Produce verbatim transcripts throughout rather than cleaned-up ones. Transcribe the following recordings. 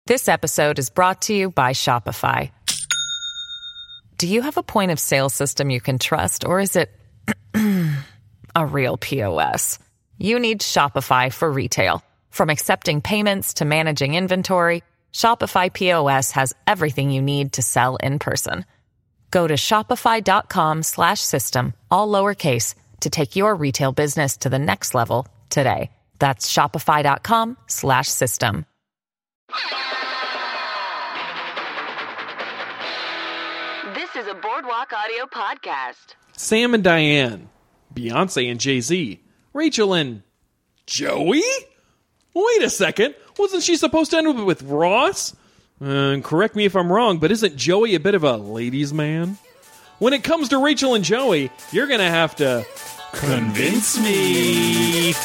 This episode is brought to you by Shopify. Do you have a point of sale system you can trust, or is it a real P O S? You need Shopify for retail. From accepting payments to managing inventory, Shopify P O S has everything you need to sell in person. Go to shopify.com slash system, all lowercase, to take your retail business to the next level today. That's shopify.com slash system. This is a Boardwalk Audio podcast. Sam and Diane, Beyonce and Jay-Z, Rachel and Joey? Wait a second. Wasn't she supposed to end up with Ross? Uh, correct me if I'm wrong, but isn't Joey a bit of a ladies' man? When it comes to Rachel and Joey, you're going to have to convince me.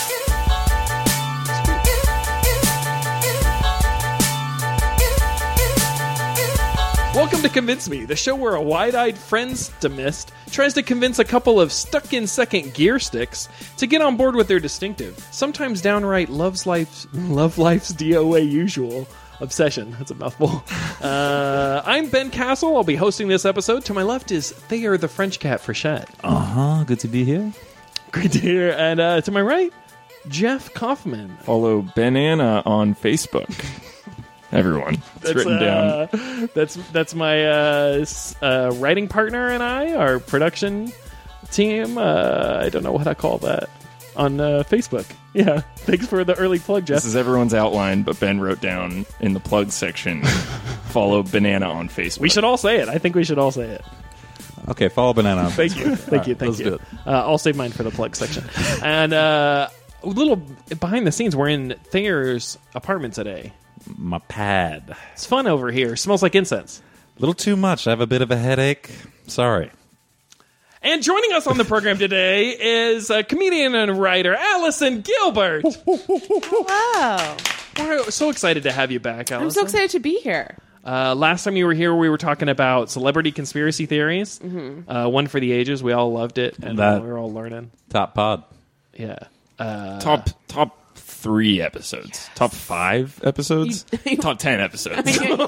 Welcome to Convince Me, the show where a wide-eyed friends-domist tries to convince a couple of stuck-in-second gear sticks to get on board with their distinctive, sometimes downright love's life's, love life's D O A usual obsession. That's a mouthful. Uh, I'm Ben Castle. I'll be hosting this episode. To my left is Thayer the French cat Frechette. Uh-huh. Good to be here. Great to hear. And uh, to my right, Jeff Kaufman. Follow Banana on Facebook. Everyone, it's that's, written uh, down. That's that's my uh, s- uh, writing partner and I, our production team. Uh, I don't know what I call that on uh, Facebook. Yeah, thanks for the early plug, Jeff. This is everyone's outline, but Ben wrote down in the plug section, follow Banana on Facebook. We should all say it. I think we should all say it. Okay, follow Banana. Thank you, thank you, right, thank let's you. do it. Uh, I'll save mine for the plug section. And uh, a little behind the scenes, we're in Thayer's apartment today. My pad. It's fun over here. Smells like incense. A little too much. I have a bit of a headache. Sorry. And joining us on the program today is a comedian and writer, Allison Gilbert. Hello. We're so excited to have you back, Allison. I'm so excited to be here. Uh, last time you were here, we were talking about celebrity conspiracy theories. Mm-hmm. Uh, one for the ages. We all loved it, and That- we were all learning. Top pod. Yeah. Uh, top top three episodes, top five episodes, top ten episodes.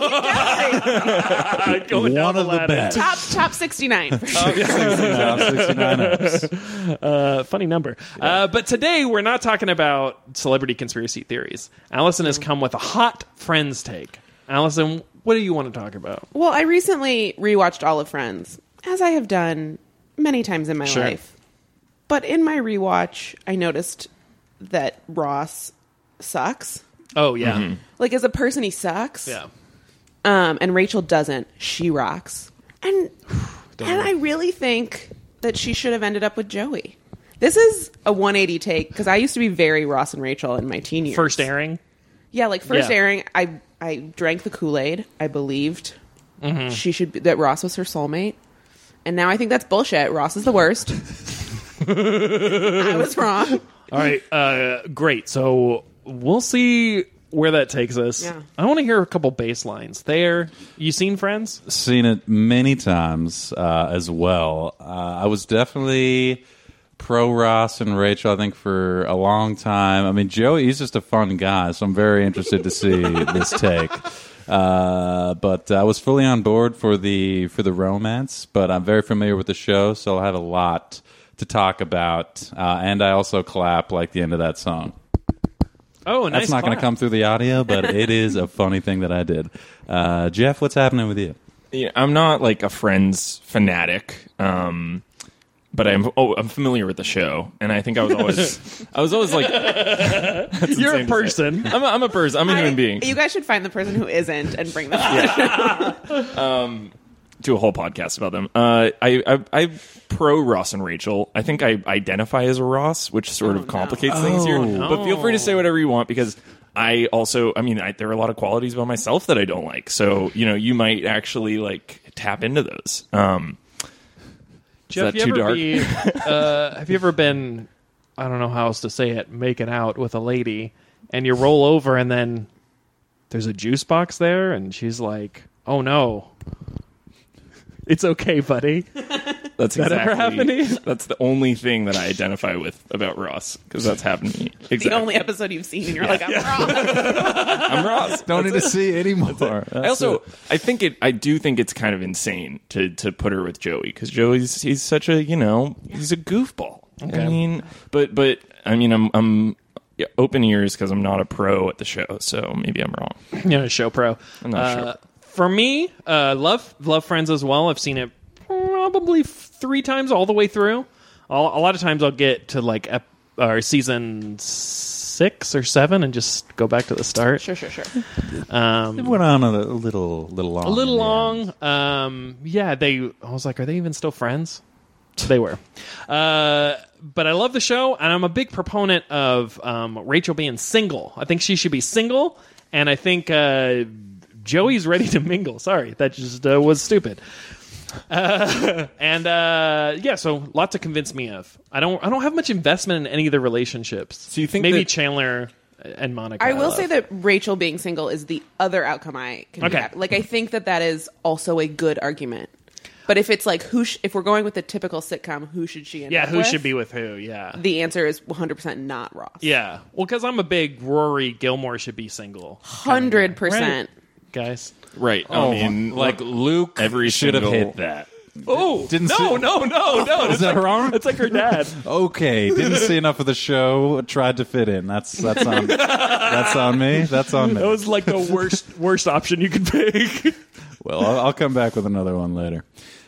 going down One of the ladder. best. top top sixty-nine for sure. Top sixty-nine apps. Uh, funny number. Uh, but today we're not talking about celebrity conspiracy theories. Allison has come with a hot Friends take. Allison, what do you want to talk about? Well, I recently rewatched all of Friends, as I have done many times in my Sure. life. But in my rewatch, I noticed that Ross sucks. Oh, yeah. Mm-hmm. Like, as a person, he sucks. Yeah. Um, and Rachel doesn't. She rocks. And and I really think that she should have ended up with Joey. This is a one eighty take, because I used to be very Ross and Rachel in my teen years. First airing. Yeah, like first Yeah. airing, I I drank the Kool-Aid. I believed Mm-hmm. she should be, that Ross was her soulmate. And now I think that's bullshit. Ross is the worst. I was wrong. All right. Uh, great. So we'll see where that takes us. Yeah. I want to hear a couple bass lines. There, you seen Friends? Seen it many times uh, as well. Uh, I was definitely pro Ross and Rachel, I think, for a long time. I mean, Joey, he's just a fun guy, so I'm very interested to see this take. Uh, but I was fully on board for the for the romance, but I'm very familiar with the show, so I'll have a lot to talk about. Uh, and I also clap like the end of that song. Oh, nice. That's not going to come through the audio, but it is a funny thing that I did. Uh, Jeff, what's happening with you? Yeah, I'm not like a Friends fanatic, um, but I'm oh, I'm familiar with the show, and I think I was always I was always like, that's You're a insane to say. person. I'm a, I'm a person. I'm a human I- being. You guys should find the person who isn't and bring them on. Do a whole podcast about them. Uh, I, I I pro Ross and Rachel. I think I identify as a Ross, which sort Oh, of no. complicates things here. no. But feel free to say whatever you want, because I also, I mean, I, there are a lot of qualities about myself that I don't like. So, you know, you might actually like tap into those. Um, Jeff, that you too ever dark? Be, uh, have you ever been, I don't know how else to say it, making out with a lady, and you roll over and then there's a juice box there, and she's like, oh no. It's okay, buddy. That's That exactly, ever happened to you? That's the only thing that I identify with about Ross, because that's happened to me. Exactly. The only episode you've seen, and you're like, I'm wrong. I'm Ross. Don't need to see anymore. I also, I think it. I do think it's kind of insane to to put her with Joey, because Joey's he's such a you know he's a goofball. I mean, but but I mean I'm I'm open ears because I'm not a pro at the show, so maybe I'm wrong. You know, show pro. I'm not uh, sure. For me, uh, love love Friends as well. I've seen it probably three times all the way through. I'll, a lot of times I'll get to like ep- or season six or seven and just go back to the start. Sure, sure, sure. Um, It went on a little, little long. a little in the long. Um, yeah, they. I was like, are they even still friends? They were. Uh, but I love the show, and I'm a big proponent of um, Rachel being single. I think she should be single, and I think uh, Joey's ready to mingle. Sorry, that just uh, was stupid. Uh, and uh, yeah, so lots to convince me of. I don't. I don't have much investment in any of the relationships. So you think maybe that- Chandler and Monica? I will love. say that Rachel being single is the other outcome I can Okay. have. Like, I think that that is also a good argument. But if it's like, who sh- if we're going with the typical sitcom, who should she end Yeah, up who with? should be with who? Yeah. The answer is one hundred percent not Ross. Yeah. Well, because I'm a big Rory Gilmore should be single. one hundred percent. Guys. Right. Oh, I mean, like Luke every should have single- hit that. Oh, Didn't no, see- no, no, no. Is that wrong? It's like her dad. Okay, didn't see enough of the show. Tried to fit in. That's that's on. That's on me. That's on me. That was like the worst worst option you could pick. Well, I'll, I'll come back with another one later.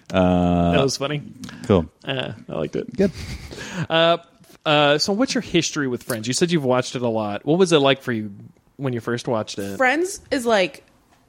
Uh, That was funny. cool. Uh, I liked it. Good. Uh, uh, so, what's your history with Friends? You said you've watched it a lot. What was it like for you when you first watched it? Friends is like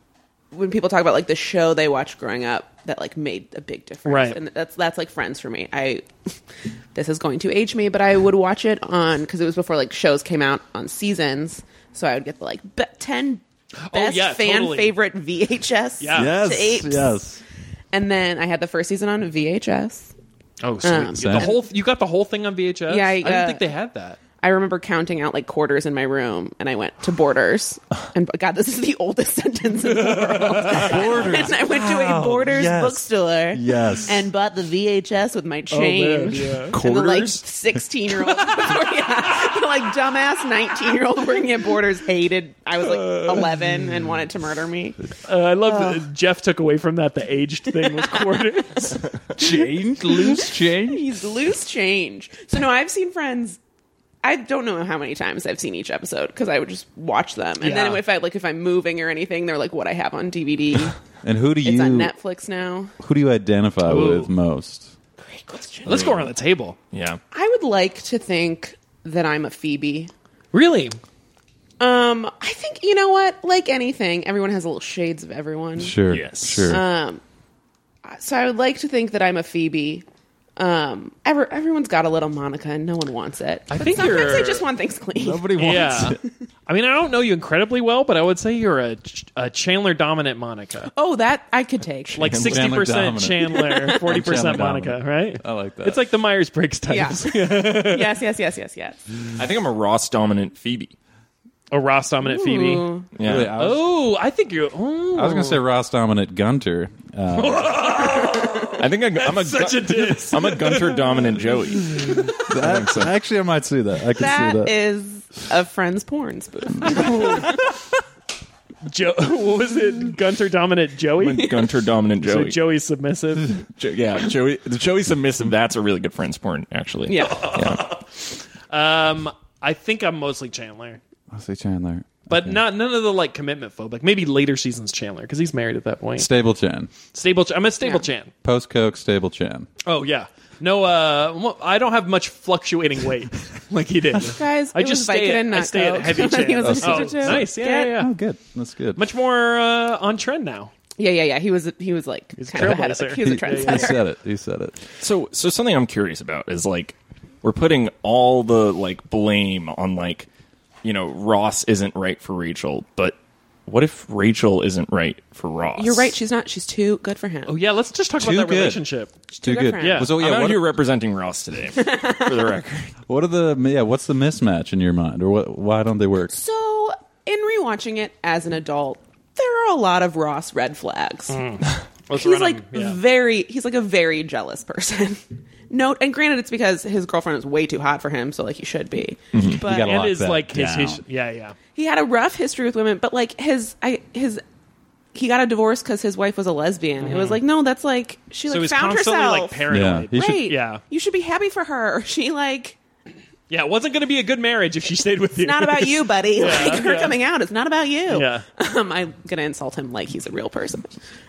when people talk about like the show they watched growing up that like made a big difference. Right. And that's that's like Friends for me. I this is going to age me, but I would watch it on because it was before like shows came out on seasons. So I would get the like be- ten best yeah, fan totally. favorite V H S Yeah. Yes. tapes. Yes. And then I had the first season on V H S. Oh, sweet. Um, the whole you got the whole thing on V H S? Yeah, I, I didn't uh, think they had that. I remember counting out like quarters in my room, and I went to Borders. And God, this is the oldest sentence in the world. Borders. And I went to a Borders yes. bookstore. Yes. And bought the V H S with my change. yeah. And the like Quarters? sixteen year old, yeah, the like dumbass nineteen year old working at Borders hated. I was like eleven and wanted to murder me. Uh, I love that Jeff took away from that the aged thing with quarters. Change, loose change. He's loose change. So no, I've seen Friends. I don't know how many times I've seen each episode because I would just watch them, and Yeah. then if I like if I'm moving or anything, they're like what I have on D V D. And who do It's you on Netflix now. who do you identify Ooh. with most? Great question. Let's go around the table. Yeah. I would like to think that I'm a Phoebe. Really? Um, I think you know what? Like anything, everyone has little shades of everyone. Sure. Yes. Sure. Um, so I would like to think that I'm a Phoebe. Um, ever, everyone's got a little Monica, and no one wants it. I But think sometimes you're- they just want things clean. Nobody wants Yeah. it. I mean, I don't know you incredibly well, but I would say you're a, a Chandler dominant Monica. Oh, that I could take. Like Chandler sixty percent dominant. Chandler, forty percent Chandler Monica, dominant. right? I like that. It's like the Myers Briggs Yeah. types. yes, yes, yes, yes, yes. I think I'm a Ross dominant Phoebe. A Ross dominant Phoebe. Ooh. Yeah. Really, I was, Oh, I think you're. Oh. I was going to say Ross dominant Gunter. Uh, I think I, I'm a Such a diss. I'm a Gunter dominant Joey. that, Actually, I might see that. I could see That that. is a Friends porn spoof. Jo- what was it? Gunter dominant I'm Joey? a Gunter dominant So Joey. Joey's submissive. Jo- yeah, Joey. The Joey submissive. That's a really good Friends porn, actually. Yeah. Yeah. Um, I think I'm mostly Chandler, I'll say Chandler. but Okay. not none of the like commitment phobic. Maybe later seasons Chandler because he's married at that point. Stable Chan. Stable. Ch- I'm a stable Yeah. Chan. Post Coke, Stable Chan. Oh yeah. No, uh, well, I don't have much fluctuating weight like he did. Guys, I it just was stay. Vicodin, At, I not stay at Coke. heavy He Chan. was Oh, a teacher, too. nice. Yeah, Get- yeah, yeah. Oh, good. That's good. Much more uh, on trend now. Yeah, yeah, yeah. He was he was like He's a kind of ahead of trailblazer. it. He was a Yeah, yeah, trendsetter. He said it. He said it. So, so something I'm curious about is like we're putting all the like blame on like you know Ross isn't right for Rachel, but what if Rachel isn't right for Ross? You're right. She's not. She's too good for him. Oh yeah, let's just talk Too about that good. relationship. She's Too too good. for him. Yeah. So, I'm yeah, out what, here representing Ross today, for the record. what are the yeah? What's the mismatch in your mind, or what? Why don't they work? So, in rewatching it as an adult, there are a lot of Ross red flags. Let's he's run like him, yeah. very he's like a very jealous person. No, and granted, it's because his girlfriend is way too hot for him, so like he should be. But You gotta And lock is that like his, down. his yeah yeah. he had a rough history with women. But like his I his he got a divorce because his wife was a lesbian. It was like no, that's like she So like he's found constantly herself. like paranoid. Yeah, he should- Right? Yeah. You should be happy for her. Or she like Yeah, it wasn't going to be a good marriage if she stayed with you. it's not about you, buddy. like her yeah. coming out, it's not about you. Yeah. Um, I'm gonna insult him like he's a real person.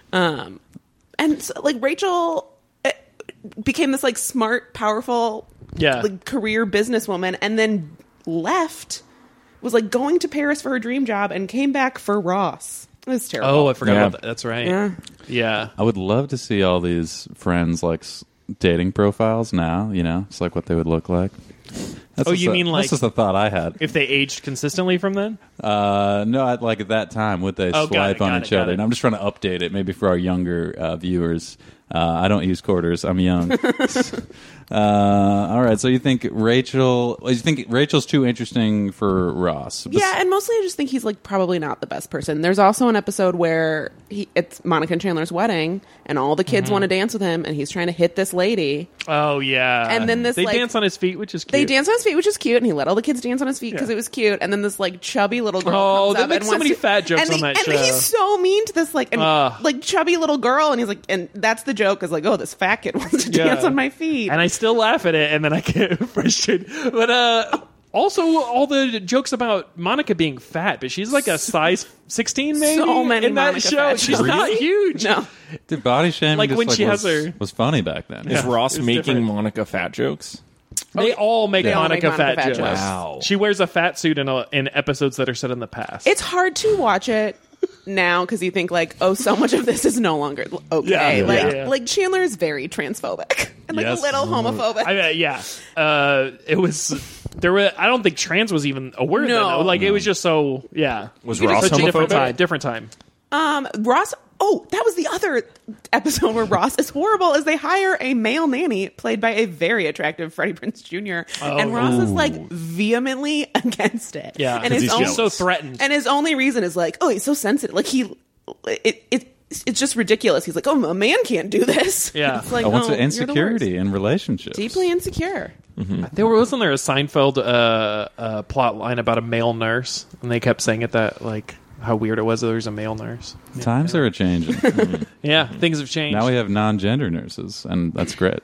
Um, and so, like Rachel eh, became this like smart, powerful, Yeah. like career businesswoman, and then left. Was like going to Paris for her dream job and came back for Ross. It was terrible. Oh, I forgot Yeah. about that. That's right. Yeah. Yeah. I would love to see all these friends like s- dating profiles now. You know, it's like what they would look like. That's Oh, just you a- mean like- that's just a thought I had? If they aged consistently from then? Uh, no, I'd, like at that time, would they Oh, got swipe it, on got each it, got other? it. And I'm just trying to update it, maybe for our younger uh, viewers. Uh, I don't use quarters. I'm young. uh, all right. So you think Rachel? You think Rachel's too interesting for Ross? Bes- Yeah, and mostly I just think he's like probably not the best person. There's also an episode where he, it's Monica and Chandler's wedding, and all the kids Mm-hmm. want to dance with him, and he's trying to hit this lady. Oh, yeah. And then this, They like- dance on his feet, which is cute. They dance on his feet, which is cute, and he let all the kids dance on his feet because Yeah. it was cute. And then this like chubby little girl Oh, comes they up make and so wants many to- fat jokes and on he- that and show. he's so mean to this like and, Ugh. like chubby little girl, and he's like, and that's the joke is like, oh, this fat kid wants to Yeah. dance on my feet. And I still laugh at it, and then I get frustrated. But uh, also, all the jokes about Monica being fat, but she's like a size sixteen, maybe? So many in that Monica show. fat She's jokes. not huge. no, Did body shaming Like just, when like, she was, has her- was funny back then? Is Ross it's making different. Monica fat jokes? They all make They all Monica, make Monica fat, fat jokes. jokes. Wow. She wears a fat suit in, a, in episodes that are set in the past. it's hard to watch it now because you think like, oh, so much of this is no longer okay. Yeah, like yeah, yeah. like Chandler is very transphobic and like Yes. a little homophobic. I mean, yeah. Uh, it was there were. I don't think trans was even a word. No. then, though. Like it was just so. Yeah. Was Such Ross a different homophobic? time. Different time. Um, Ross. Oh, that was the other episode where Ross is horrible. Is they hire a male nanny played by a very attractive Freddie Prinze Junior and Ross is like vehemently against it. Yeah, and 'cause his he's own, just so threatened. And his only reason is like, oh, he's so sensitive. Like he, it, it, it's just ridiculous. He's like, oh, a man can't do this. Yeah. it's like, I want no, to you're the insecurity worst. in relationships. Deeply insecure. There wasn't there a Seinfeld uh, uh, plot line about a male nurse, and they kept saying it that like how weird it was that there's a male nurse. Yeah. Times are a changing. Yeah, things have changed. Now we have non-gender nurses, and that's great.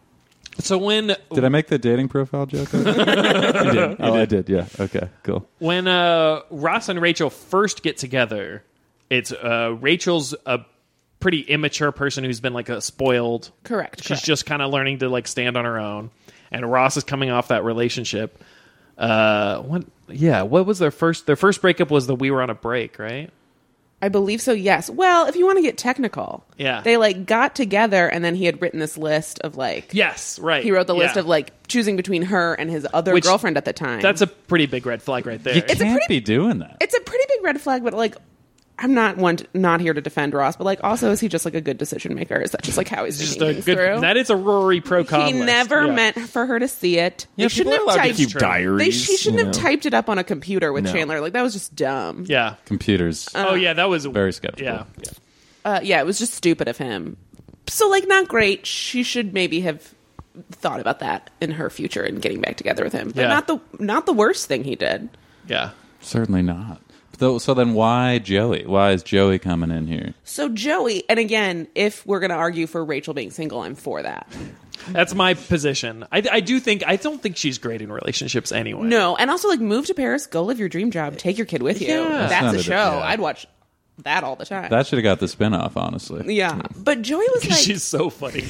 so when Did I make the dating profile joke? You did. Oh, I did. Yeah. Okay. Cool. when uh, Ross and Rachel first get together, it's uh, Rachel's a pretty immature person who's been like a spoiled. Correct. She's correct. just kind of learning to like stand on her own, and Ross is coming off that relationship. Uh, what? Yeah, what was their first? Their first breakup was the we were on a break, right? I believe so, yes. Well, if you want to get technical. Yeah. They like got together and then he had written this list of like Yes, right. he wrote the list Yeah. of like choosing between her and his other Which- girlfriend at the time. That's a pretty big red flag right there. You a can't pretty- be doing that. It's a pretty big red flag, but like I'm not one to, not here to defend Ross, but like also is he just like a good decision maker? Is that just like how he's It's just thinking a things good. through? That is a Rory pro con. he list. never Yeah. meant for her to see it. Yeah, they shouldn't people are have allowed to typed keep True. diaries. They she shouldn't you have know. typed it up on a computer with No. Chandler. Like that was just dumb. Yeah. Computers. oh yeah, that was very skeptical. Yeah. Uh, yeah, it was just stupid of him. So, like, not great. She should maybe have thought about that in her future and getting back together with him. But Yeah. not the not the worst thing he did. Yeah. Certainly not. So, so then why Joey? Why is Joey coming in here? So Joey, and again, if we're going to argue for Rachel being single, I'm for that. That's my position. I, I do think I don't think she's great in relationships anyway. No, and also like move to Paris, go live your dream job, take your kid with you. Yeah. That's That's not a a- show. yeah. I'd watch that all the time. That should have got the spinoff, honestly. yeah, but Joey was like, she's so funny.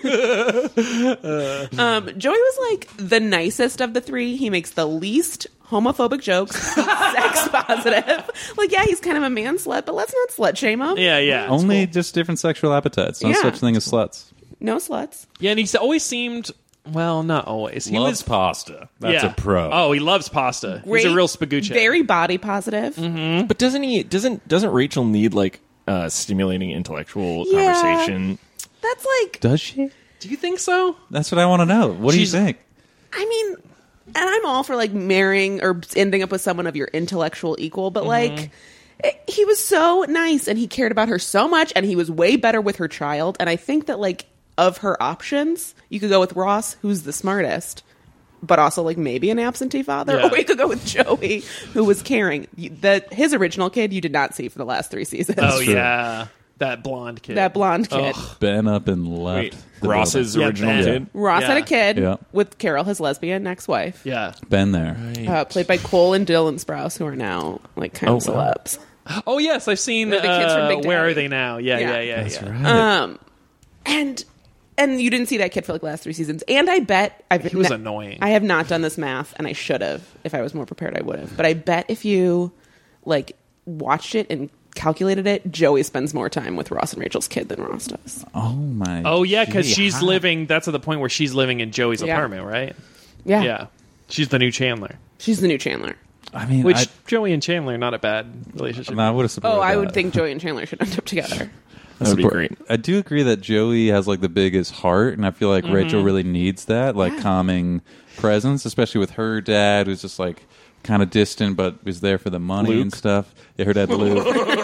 um, Joey was like the nicest of the three. He makes the least homophobic jokes, sex positive. Like, yeah, he's kind of a man slut, but let's not slut shame him. Yeah, yeah. Only just different sexual appetites. No Yeah. such thing as sluts. No sluts. Yeah, and he's always seemed well, not always. He was pasta. yeah. Oh, he loves pasta. Great, he's a real spagooch. Very body positive. But doesn't he? Doesn't doesn't Rachel need like uh, stimulating intellectual Yeah. conversation? That's like, Does she? Do you think so? That's what I want to know. What She's- do you think? I mean, and I'm all for like marrying or ending up with someone of your intellectual equal, but Mm-hmm. like, He was so nice, and he cared about her so much, and he was way better with her child. And I think that, like, of her options, you could go with Ross, who's the smartest, but also, like, maybe an absentee father. Yeah. Or you could go with Joey, who was caring. You- The, his original kid, you did not see for the last three seasons. Oh true. yeah, that blonde kid. That blonde kid. Ugh. Ben up and left. Wait, the Ross's Yeah, original Ben. kid. Ross Yeah. had a kid Yeah. with Carol, his lesbian ex-wife, Yeah. building. Ben there. uh, played by Cole and Dylan Sprouse, who are now, like, kind of Oh, wow. celebs. Oh yes, I've seen. They're the kids from uh, Big Where Daddy. are they now? Yeah, yeah, Yeah. yeah, That's yeah. right. Um, and and you didn't see that kid for like the last three seasons. And I bet I've He was ne- annoying. I have not done this math, and I should have. If I was more prepared, I would have. But I bet if you like watched it and calculated it, Joey spends more time with Ross and Rachel's kid than Ross does. Oh my. Oh yeah, because gee, she's hot. living. That's at the point where she's living in Joey's Yeah. apartment, right? Yeah, Yeah. She's the new Chandler. she's the new Chandler. I mean, Which I, Joey and Chandler not a bad relationship. I would have supported Oh, I that. would think Joey and Chandler should end up together. That would be Support- great. I do agree that Joey has like the biggest heart, and I feel like Rachel really needs that, like Yeah. calming presence, especially with her dad, who's just like kind of distant, but was there for the money Luke. and stuff. Yeah, her dad Luke.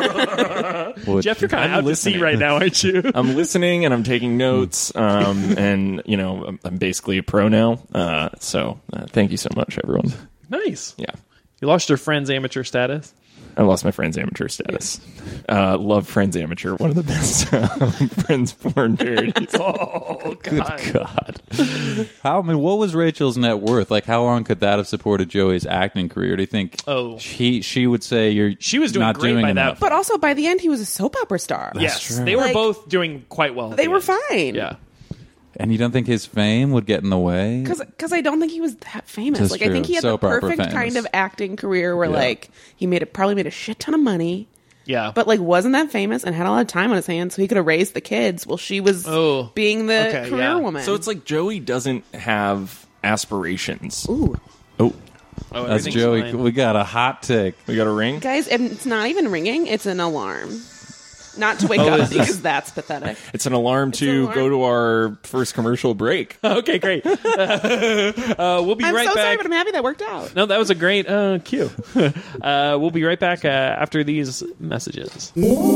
Which- Jeff, you're kind of I'm out to sea listening. right now, aren't you? I'm listening and I'm taking notes, um, and you know I'm, I'm basically a pro now. Uh, so uh, thank you so much, everyone. Nice. Yeah, You lost your friend's amateur status. I lost my Friends Amateur status. Uh, love Friends Amateur, one of the best um, Friends porn parodies. Oh God. God. How, I mean, what was Rachel's net worth? Like, how long could that have supported Joey's acting career? Do you think Oh. he, she would say you're She was doing not great doing by that enough? But also, by the end, he was a soap opera star. Yes, true. they were Like, both doing quite well. at they the were end. fine. Yeah. And you don't think his fame would get in the way? Because I don't think he was that famous. That's like I think true. he had Soap the opera perfect famous. kind of acting career where Yeah. like he made it probably made a shit ton of money, Yeah. but like wasn't that famous and had a lot of time on his hands, so he could have raised the kids while she was Oh. being the Okay, career yeah. woman. So it's like Joey doesn't have aspirations. ooh, Oh, oh, That's everything's Joey. fine. We got a hot take. we got a ring. guys, and it's not even ringing; it's an alarm. Not to wake Oh, up is this- because that's pathetic. It's an alarm to an alarm. go to our first commercial break. Okay, great. uh, we'll be I'm right so sorry, back. but I'm happy that worked out. No, that was a great uh, cue. uh, we'll be right back uh, after these messages.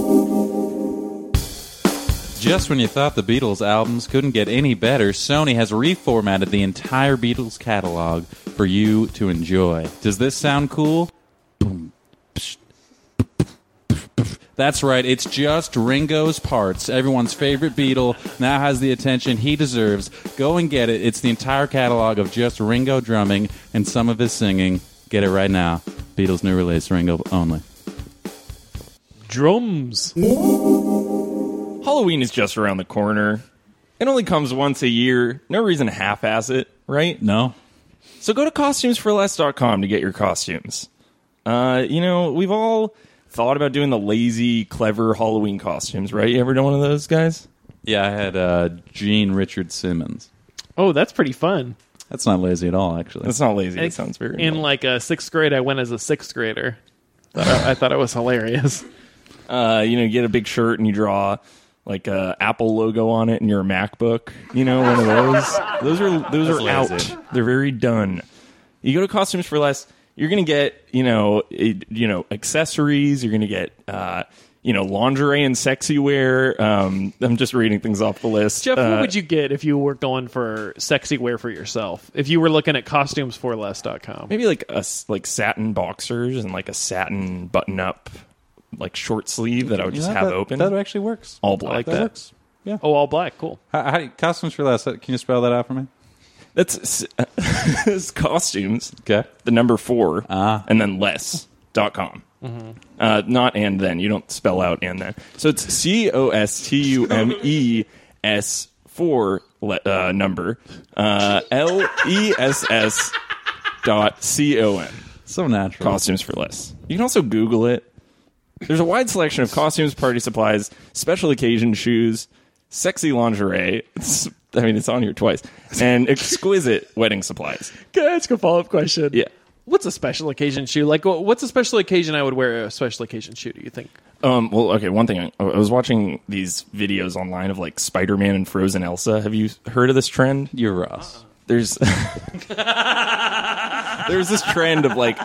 Just when you thought the Beatles albums couldn't get any better, Sony has reformatted the entire Beatles catalog for you to enjoy. Does this sound cool? Boom. Psh. That's right, it's just Ringo's parts. Everyone's favorite Beatle now has the attention he deserves. Go and get it. It's the entire catalog of just Ringo drumming and some of his singing. Get it right now. Beatles new release, Ringo only. Drums. Halloween is just around the corner. It only comes once a year. No reason to half-ass it, right? No? So go to costumes for less dot com to get your costumes. Uh, you know, we've all thought about doing the lazy, clever Halloween costumes, right? You ever done one of those, guys? Yeah, I had uh, Gene Richard Simmons. Oh, that's pretty fun. That's not lazy at all, actually. That's not lazy. I- It sounds very In normal. like uh, sixth grade, I went as a sixth grader. Thought I, I thought it was hilarious. Uh, you know, you get a big shirt and you draw like a Apple logo on it and your MacBook. You know, one of those. Those are those are That's out. lazy. They're very done. You go to costumes for less. You're gonna get you know it, you know accessories. You're gonna get uh, you know lingerie and sexy wear. Um, I'm just reading things off the list. Jeff, Uh, what would you get if you were going for sexy wear for yourself? If you were looking at costumes for less dot com? maybe like a s- like satin boxers and like a satin button up like short sleeve that I would just Yeah, have that, open. That actually works. All black. like That that. works. Yeah. Oh, all black. Cool. How, how, costumes for less. Can you spell that out for me? That's it's costumes. Okay. The number four, Ah. and then less dot com. Uh, not and then. You don't spell out and then. So it's C O S T U M E S four le- uh, number uh, L E S S dot C O M. So natural. Costumes for less. You can also Google it. There's a wide selection of costumes, party supplies, special occasion shoes, sexy lingerie. It's, I mean, it's on here twice. And exquisite wedding supplies. Can I ask a follow up question? Yeah. What's a special occasion shoe? Like, wh- what's a special occasion I would wear a special occasion shoe, do you think? Um, well, okay, one thing. I, I was watching these videos online of like Spider-Man and Frozen Elsa. Have you heard of this trend? You're Ross. There's there's this trend of like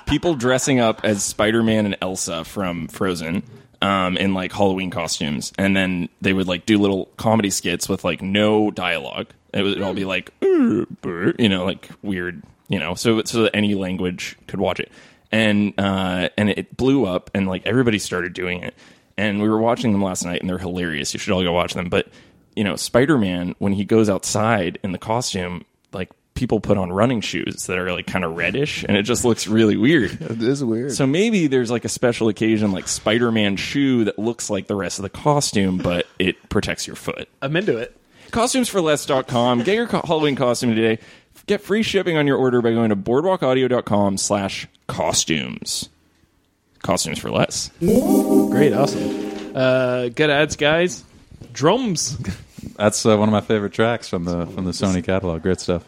people dressing up as Spider-Man and Elsa from Frozen um, in like Halloween costumes, and then they would like do little comedy skits with like no dialogue. It would all be like, you know, like weird, you know, so so that any language could watch it, and uh, and it blew up, and like everybody started doing it, and we were watching them last night, and they're hilarious. You should all go watch them, but. You know, Spider-Man, when he goes outside in the costume, like, people put on running shoes that are, like, kind of reddish, and it just looks really weird. It is weird. So maybe there's, like, a special occasion, like, Spider-Man shoe that looks like the rest of the costume, but it protects your foot. I'm into it. costumes for less dot com. Get your co- Halloween costume today. Get free shipping on your order by going to boardwalkaudio.com slash costumes. Costumes for less. Great, awesome. Uh, good ads, guys. Drums. That's uh, one of my favorite tracks from the from the Sony catalog. Great stuff.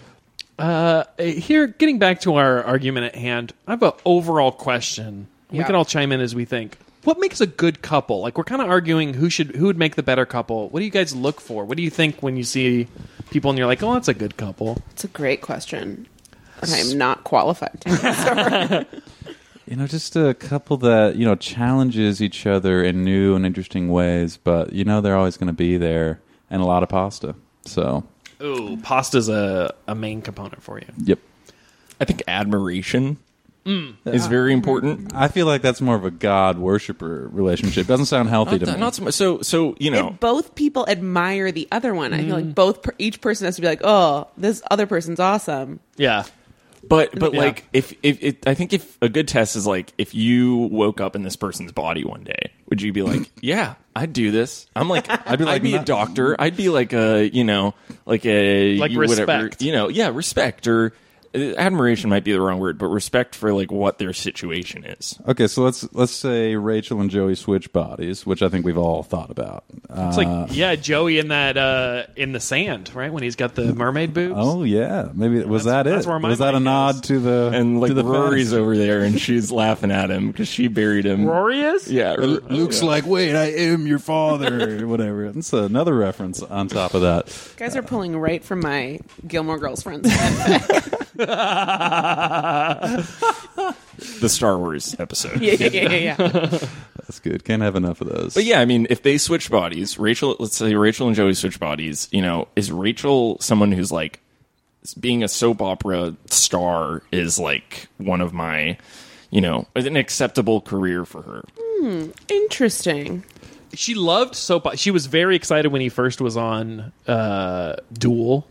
Uh, here, getting back to our argument at hand, I have an overall question. We Yeah. can all chime in as we think. What makes a good couple? Like, we're kind of arguing who should who would make the better couple. What do you guys look for? What do you think when you see people and you're like, oh, that's a good couple? It's a great question. I am not qualified to answer. You know, just a couple that, you know, challenges each other in new and interesting ways, but, you know, they're always going to be there, and a lot of pasta. So, Ooh, pasta's a, a main component for you. yep. I think admiration is very important. I feel like that's more of a God worshiper relationship. Doesn't sound healthy to me. Not so much. So, so you know, If both people admire the other one, I feel Mm. like both per- each person has to be like, oh, this other person's awesome. Yeah. But but Yeah. like if if it, I think if a good test is like if you woke up in this person's body one day, would you be like, yeah, I'd do this? I'm like, I'd be, like, I'd be a not- doctor. I'd be like a you know like a Like you- whatever, respect. you know, yeah, respect or uh, admiration might be the wrong word, but respect for like what their situation is. Okay, so let's let's say Rachel and Joey switch bodies, which I think we've all thought about. It's like, yeah, Joey in that, uh, in the sand, right? When he's got the mermaid boobs. Oh yeah, maybe was That's- that that's it? where my Was that a mind nod goes. to the And like to the Rory's fantasy? over there, and she's laughing at him because she buried him. Rory is? Yeah, or- Luke's like, wait, I am your father, or whatever. That's another reference on top of that. You guys are pulling right from my Gilmore Girls friends. the Star Wars episode. yeah, yeah, yeah, yeah, yeah. That's good. Can't have enough of those. But yeah, I mean, if they switch bodies, Rachel, let's say Rachel and Joey switch bodies, you know, is Rachel someone who's like, being a soap opera star is like one of my, you know, an acceptable career for her. Interesting. She loved soap. She was very excited when he first was on uh, Duel.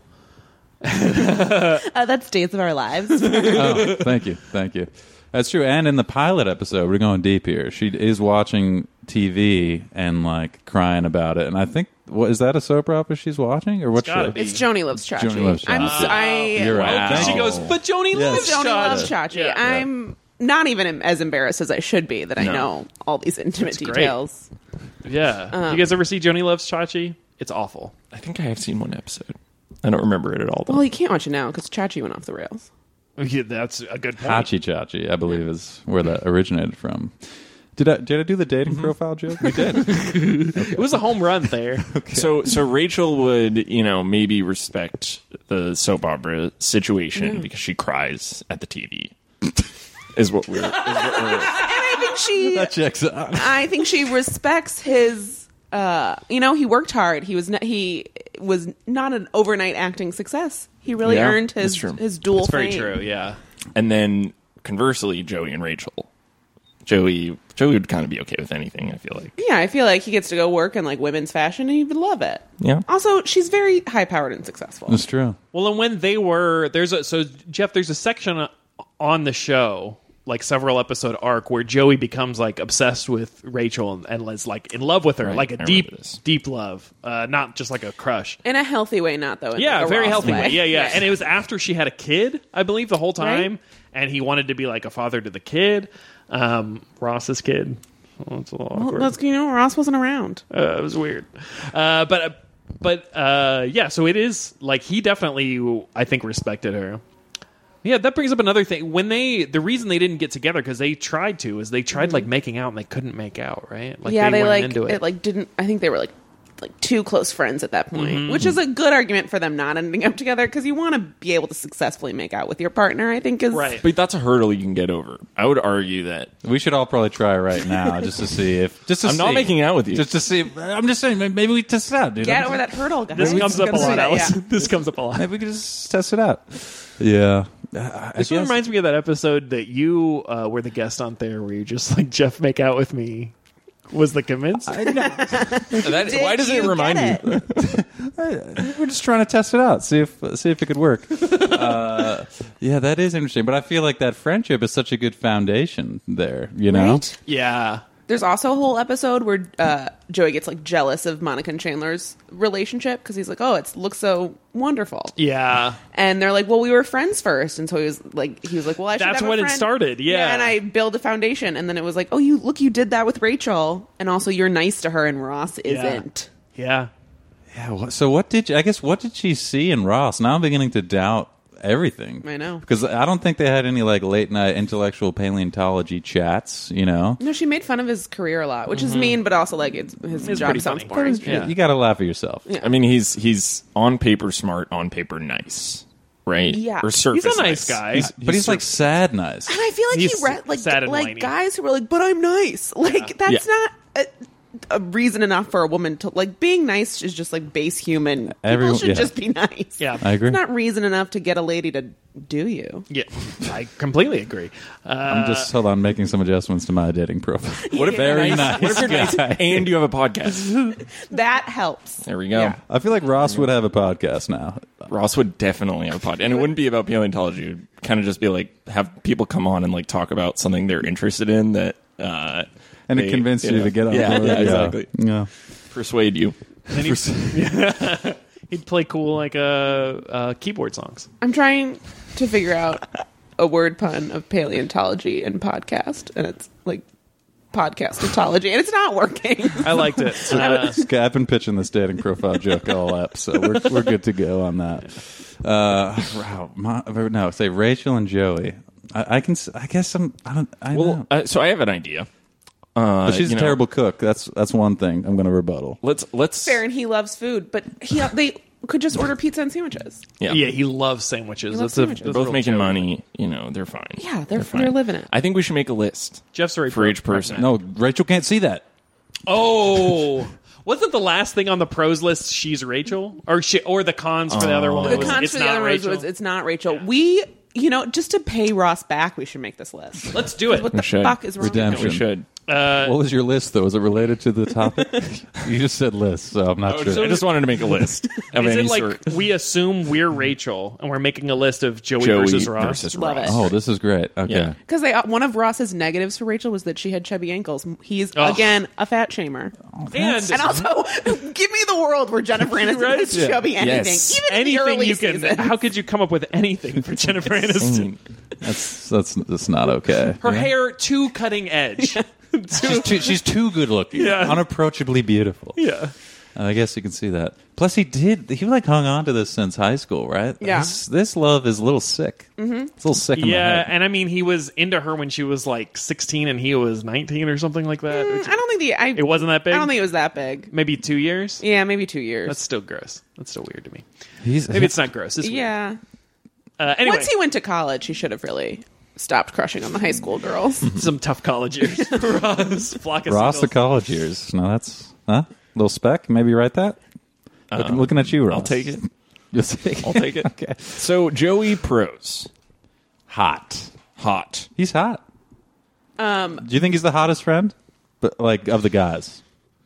Uh, that's Days of Our Lives. Oh, thank you, thank you. That's true. And in the pilot episode, we're going deep here. She is watching T V and like crying about it. And I think, what is that a soap opera she's watching, or what? gotta show? be. It's Joni Loves Chachi. Joni Loves I'm Chachi. so, I, You're right. And she Wow. goes, but Joni loves Joni Chachi. Loves Chachi. Yeah. I'm not even as embarrassed as I should be that I No. know all these intimate It's great. details. Yeah. you guys ever see Joni Loves Chachi? It's awful. I think I have seen one episode. I don't remember it at all. Though. Well, you can't watch it now because Chachi went off the rails. Yeah, that's a good point. Hachi Chachi, I believe, is where that originated from. Did I did I do the dating profile joke? We did. It was a home run there. So, so Rachel would, you know, maybe respect the soap opera situation because she cries at the T V. Is what we're. Is what we're I think she. That checks out. I think she respects his. Uh, you know, he worked hard. He was. Not, he was not an overnight acting success. He really Yeah, earned his that's true. his dual. It's very fame. true, yeah. and then conversely, Joey and Rachel. Joey, Joey would kind of be okay with anything. I feel like. Yeah, I feel like he gets to go work in like women's fashion, and he would love it. Yeah. Also, she's very high powered and successful. That's true. Well, and when they were there's a so Jeff, there's a section on the show, like several episode arc, where Joey becomes like obsessed with Rachel and, and is like in love with her, Right, like a I deep, remember this. deep love, uh, not just like a crush. In a healthy way, not though. In Yeah, like a very Ross healthy way. way. Yeah, yeah. And it was after she had a kid, I believe, the whole time, Right. and he wanted to be like a father to the kid, um, Ross's kid. Oh, it's a little Well, awkward. that's you know Ross wasn't around. Uh, it was weird, uh, but uh, but uh, yeah. So it is like he definitely, I think, respected her. Yeah, that brings up another thing. When they, the reason they didn't get together because they tried to is they tried like making out and they couldn't make out, right? Like yeah, they, weren't like into it. it. like didn't. I think they were like like too close friends at that point, Mm-hmm. which is a good argument for them not ending up together because you want to be able to successfully make out with your partner. I think is Right. But that's a hurdle you can get over. I would argue that. We should all probably try right now just to see if. Just to I'm not see. making out with you. Just to see. I'm just saying. Maybe we test it out, dude. Get I'm over just- that hurdle, guys. This comes up a Gonna lot, say that, Alice. yeah. This comes up a lot. Maybe we could just test it out. Yeah. Uh, I This one guess- reminds me of that episode that you uh, were the guest on there, where you're just like, Jeff, make out with me. Was the convince? That, Did why does it you remind get you? it? We're just trying to test it out, see if see if it could work. uh, yeah, that is interesting. But I feel like that friendship is such a good foundation there. You know, Right? Yeah. There's also a whole episode where uh, Joey gets like jealous of Monica and Chandler's relationship because he's like, "Oh, it looks so wonderful," Yeah. and they're like, "Well, we were friends first," and so he was like, "He was like, well, I should That's have a when it friend." started, yeah. and I build a foundation, and then it was like, "Oh, you look, you did that with Rachel, and also you're nice to her, and Ross isn't." Yeah. yeah. What, so what did you, I guess what did she see in Ross? Now I'm beginning to doubt everything. I know. because I don't think they had any like late night intellectual paleontology chats. You know, No, she made fun of his career a lot, which is mean, but also like it's, his It's job pretty sounds funny. boring. Yeah. you got to laugh at yourself. I mean, he's he's on paper smart, on paper nice, right? Yeah. Or surface He's a nice guy. He's- But he's like sur- sad nice. And I feel like He's he read like sad and like whiny. guys who were like, "But I'm nice." Like that's Yeah. not a, a reason enough for a woman to like being nice is just like base human. Everyone- People should yeah. just be nice. Yeah. I agree. It's not reason enough to get a lady to do you. Yeah. I completely agree. Uh, I'm just hold on making some adjustments to my dating profile. What if Very you're nice What if you're nice guy. and you have a podcast? That helps. There we go. Yeah. I feel like Ross would have a podcast now. Ross would definitely have a podcast, and it wouldn't be about paleontology. It would kind of just be like have people come on and like talk about something they're interested in that, uh, And they- it convinced you know. to get on yeah, board. Yeah, exactly. Yeah. Persuade you. and he'd, he'd play cool like uh, uh, keyboard songs. I'm trying to figure out a word pun of paleontology and podcast, and it's like podcastology, and it's not working. I liked it. Uh, I've been pitching this dating profile joke all up, so we're we're good to go on that. Uh, wow, my, no, say Rachel and Joey. I, I can. s- I guess I'm. I don't. I Well, know. uh, so I have an idea. Uh, But she's you a know, terrible cook. That's that's one thing I'm going to rebuttal. Let's let's. Fair, and he loves food, but he they could just order pizza and sandwiches. Yeah. yeah, he loves sandwiches. He loves That's a- sandwiches. that's They're a both real making joke. money. You know, they're fine. Yeah, they're fine. they're living it. I think we should make a list Jeff's very for pro- each person. No, Rachel can't see that. Oh, wasn't the last thing on the pros list she's Rachel, or she, or the cons for the other one? The was, cons it's for the not other ones Rachel. was it's not Rachel. We, you know, just to pay Ross back, we should make this list. Let's do it. What the should. fuck is wrong Redemption. with We him? should. Uh, What was your list, though? Was it related to the topic? You just said list, so I'm not sure. I just wanted to make a list of Is any it like sort. we assume we're Rachel and we're making a list of Joey, Joey versus Ross? versus Love Ross. it. Oh, this is great. Okay. Yeah. Because they one of Ross's negatives for Rachel was that she had chubby ankles. He's Oh. again a fat shamer, And, and also give me the world where Jennifer Aniston Right? is Yeah. chubby anything, Yes. even in the anything early you can. seasons. How could you come up with anything for Jennifer Aniston? That's that's that's not okay. Her hair too cutting edge. She's too, she's too good looking. Yeah. Unapproachably beautiful. Yeah. I guess you can see that. Plus, he did. He like hung on to this since high school, right? Yeah. This, this love is a little sick. Mm-hmm. It's a little sick in my Yeah, head. and I mean, he was into her when she was like sixteen, and he was nineteen or something like that. Which- I don't think the I, it wasn't that big. I don't think it was that big. Maybe two years. Yeah, maybe two years. That's still gross. That's still weird to me. He's Maybe it's not gross. It's weird. yeah. Uh, anyway, Once he went to college, he should have really stopped crushing on the high school girls. some tough college years. Ross, flock of Ross the seagulls. college years. No, that's huh. Little speck. Maybe write that. looking, looking at you, Ross. I'll take it. You'll take it. I'll take it. Okay. So Joey pros. Hot. Hot. He's hot. Um. Do you think he's the hottest friend? But like of the guys,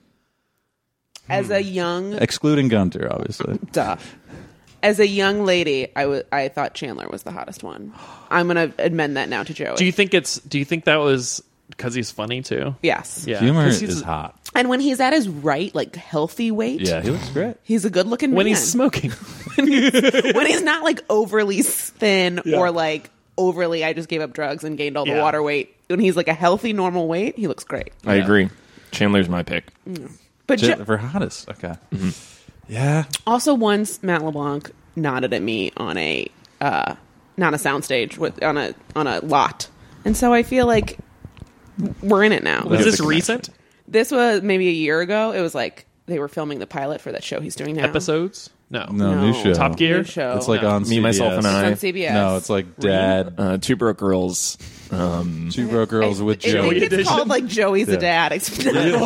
As a young excluding Gunter, obviously. duh. As a young lady, I wa- I thought Chandler was the hottest one. I'm gonna amend that now to Joey. Do you think it's? Do you think that was because he's funny too? yes. Yeah, Humor 'cause he's- is hot. And when he's at his right, like healthy weight, Yeah, he looks great. he's a good looking man. When he's smoking, when he's not like overly thin Yeah. or like overly, I just gave up drugs and gained all the Yeah. water weight. When he's like a healthy, normal weight, he looks great. I agree. Chandler's my pick. But J- Jo- for hottest, okay. Yeah, also, once Matt LeBlanc nodded at me on a uh, not a soundstage with on a on a lot, and so I feel like we're in it now. was There's this a recent? This was maybe a year ago. It was like they were filming the pilot for that show he's doing now. Episodes? No. No, No. new show. Top Gear? New show. It's like No. on Me, C B S. Myself, and I. It's on C B S. No, it's like Dad. Uh, Two Broke Girls. Um, Two Broke Girls with I Joey. think it's edition. called like Joey's a Yeah. dad. Except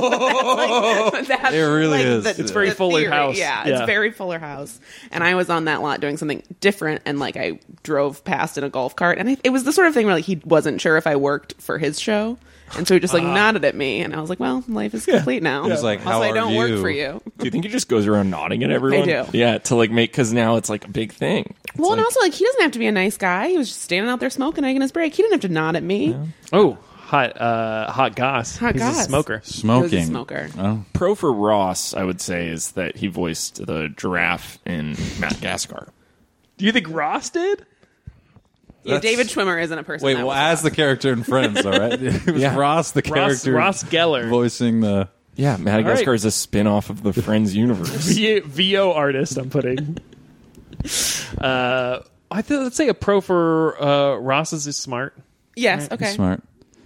like, that's It really like is. the- It's very the Fuller theory. House. Yeah, Yeah. it's very Fuller House. And I was on that lot doing something different, and like I drove past in a golf cart, and I, it was the sort of thing where like he wasn't sure if I worked for his show. And so he just like nodded at me, and I was like, "Well, life is complete now." He's like, also, "How I are don't work you?" for you. do you think he just goes around nodding at everyone? do. Yeah, to like make because now it's like a big thing. It's Well, and like- also like he doesn't have to be a nice guy. He was just standing out there smoking, taking his break. He didn't have to nod at me. Oh, hot uh, hot goss. Hot He's goss. a smoker. Smoking. He was a smoker. Oh. pro for Ross, I would say, is that he voiced the giraffe in Madagascar. Do you think Ross did? Yeah, That's- David Schwimmer isn't a person. Wait, that well, was as the character in Friends, all right? It was Yeah. Ross, the Ross, character. Ross Geller. voicing the. Yeah, Madagascar All right. is a spin-off of the Friends universe. V- VO artist, I'm putting. Uh, I th- let's say a pro for uh, Ross is is smart. Yes. Okay. Smart.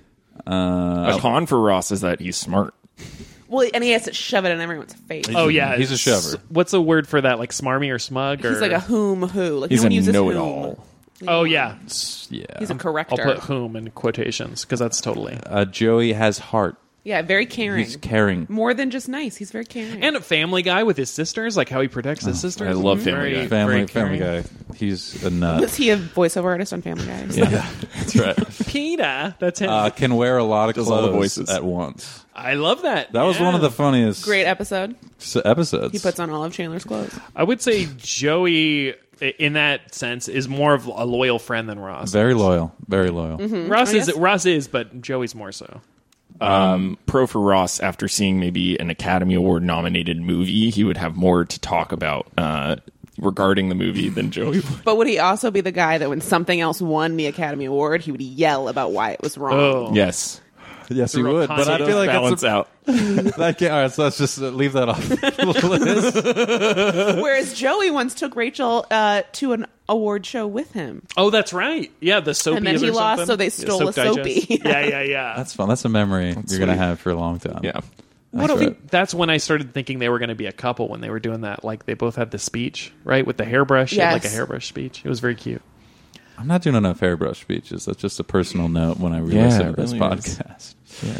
Uh, A con for Ross is that he's smart. Well, and he has to shove it in everyone's face. Oh yeah, he's a S- shover. What's a word for that? Like smarmy or smug? Or He's like a whom who. Like He's no a one uses know-it-all. whom. oh yeah. yeah. He's a I'll corrector. put whom in quotations because that's totally Uh, Joey has heart. Yeah, very caring. He's caring. More than just nice. He's very caring. and a Family Guy with his sisters, like how he protects his sisters. I love Very- Family Guy. Family, very family caring. guy. He's a nut. was he a voiceover artist on Family Guy? Yeah. That's right. Peter, that's him. Uh, can wear a lot of Does all clothes the voices. at once. I love that. That was Yeah. one of the funniest Great episode. s- episodes. He puts on all of Chandler's clothes. I would say Joey, i- in that sense, is more of a loyal friend than Ross. very loyal. Very loyal. Ross Oh, is yes. Ross is, but Joey's more so. Um, pro for Ross, after seeing maybe an Academy Award nominated movie, he would have more to talk about uh, regarding the movie than Joey would. But would he also be the guy that when something else won the Academy Award, he would yell about why it was wrong? Oh, Yes. Yes, he real would. But I concept feel like balance that's a, out. that can't, all right. So let's just uh, leave that off the list. Whereas Joey once took Rachel uh, to an award show with him. Oh, that's right. Yeah, the soapy. And then he lost, so they stole a soapy. yeah, yeah, yeah. That's fun. That's a memory you're gonna sweet. have for a long time. Yeah. What That's I right. think that's when I started thinking they were going to be a couple when they were doing that. Like they both had the speech, right, with the hairbrush, He had, like a Yes. hairbrush speech. It was very cute. I'm not doing enough hairbrush speeches. That's just a personal note when I Yeah, re-listen it to this really is. podcast. Yeah.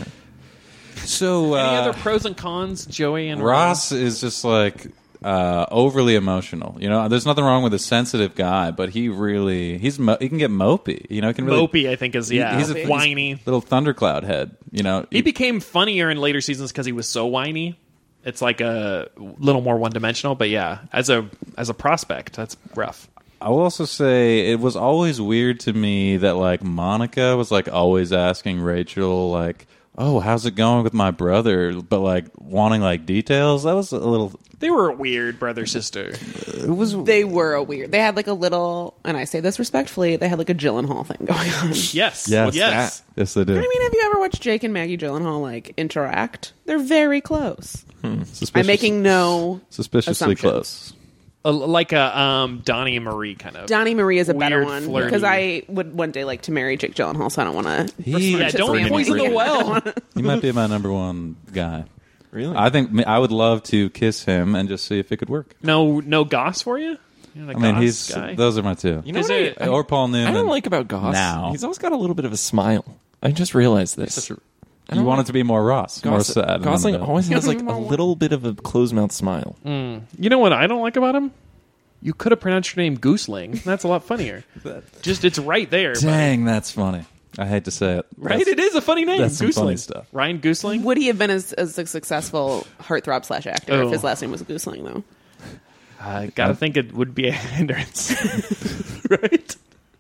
So uh, Any other pros and cons, Joey and Ross is just like uh, overly emotional. You know, there's nothing wrong with a sensitive guy, but he really he's mo- he can get mopey. You know, he can really Mopey, I think, is yeah, he's a whiny. little thundercloud head. You know, He became funnier in later seasons because he was so whiny. It's like a little more one dimensional, but yeah, as a as a prospect, that's rough. I will also say it was always weird to me that like Monica was like always asking Rachel like, "Oh, how's it going with my brother?" But like wanting like details. That was a little. They were a weird brother sister. It was. They were a weird. They had like a little, and I say this respectfully, they had like a Gyllenhaal thing going on. Yes, Yes. yes. Yes, they did. I mean, have you ever watched Jake and Maggie Gyllenhaal like interact? They're very close. Suspicious- I'm making no suspiciously assumptions. close. A, like a um, Donnie and Marie kind of. Donnie Marie is a better Weird, one flirty. because I would one day like to marry Jake Gyllenhaal, so I don't want to. He- Yeah, don't poison the well. He might be my number one guy. Really? I think I would love to kiss him and just see if it could work. No, no Goss for you. You're not a I mean, Goss he's guy. those are my two. You know Is what it- I, or Paul Newman. I don't like about Goss? now. He's always got a little bit of a smile. I just realized this. Such a- you want it to be more Ross, more Goss- sad. Gosling none of that. always has like a little bit of a closed mouth smile. You know what I don't like about him? You could have pronounced your name Gooseling. That's a lot funnier. Just it's right there. buddy. Dang, that's funny. I hate to say it. Right? That's- It is a funny name. that's some Gooseling. funny stuff. Ryan Gooseling. Would he have been as, as a successful heartthrob slash actor Oh. if his last name was Goosling, though? I gotta think it would be a hindrance. Right?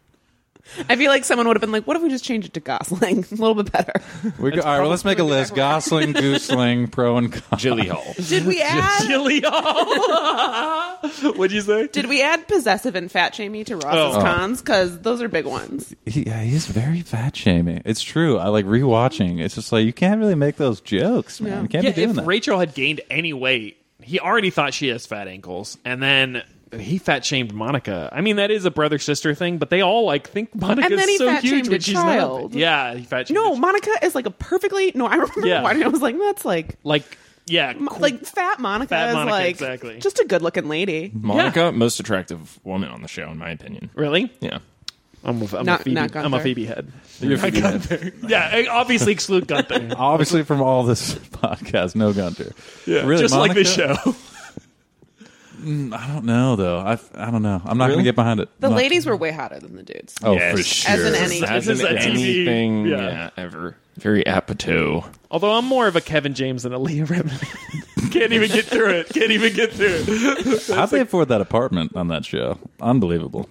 I feel like someone would have been like, "What if we just change it to Gosling? A little bit better." We go, all right, well, let's make a list. Gosling, Goosling, pro and con. Gyllenhaal. Did we add? Gillian. What'd you say? Did we add possessive and fat shamey to Ross's Oh. cons? Because those are big ones. He, yeah, he's very fat shaming. It's true. I like rewatching. It's just like you can't really make those jokes, man. Yeah. You can't Yeah, be doing if that. Rachel had gained any weight, he already thought she has fat ankles, and then he fat shamed Monica. I mean, that is a brother sister thing, but they all like think Monica's And then he so fat huge shamed when a she's child. not. Yeah, he fat shamed. No, a- Monica is like a perfectly. No, I remember Yeah. watching. I was like, "That's like like Yeah, Mo- cool. like fat Monica Fat is Monica, like exactly. just a good looking lady. Monica, Yeah. most attractive woman on the show, in my opinion. Really? Yeah. I'm, a, I'm, Not- a Phoebe, not I'm a Gunther. Phoebe head. You're Not Gunther. Yeah, I obviously exclude Gunther. Obviously, from all this podcast, no Gunter. Yeah, really, just like this Monica? show. I don't know though. I, I don't know. I'm not Really? going to get behind it. The Not- ladies were way hotter than the dudes. Oh, Yes. for sure. As in any- As This is in a T V, anything yeah. yeah. ever. Very apatow. Although I'm more of a Kevin James than a Leah Remini. Can't even get through it. Can't even get through it. How'd they afford that apartment on that show? Unbelievable.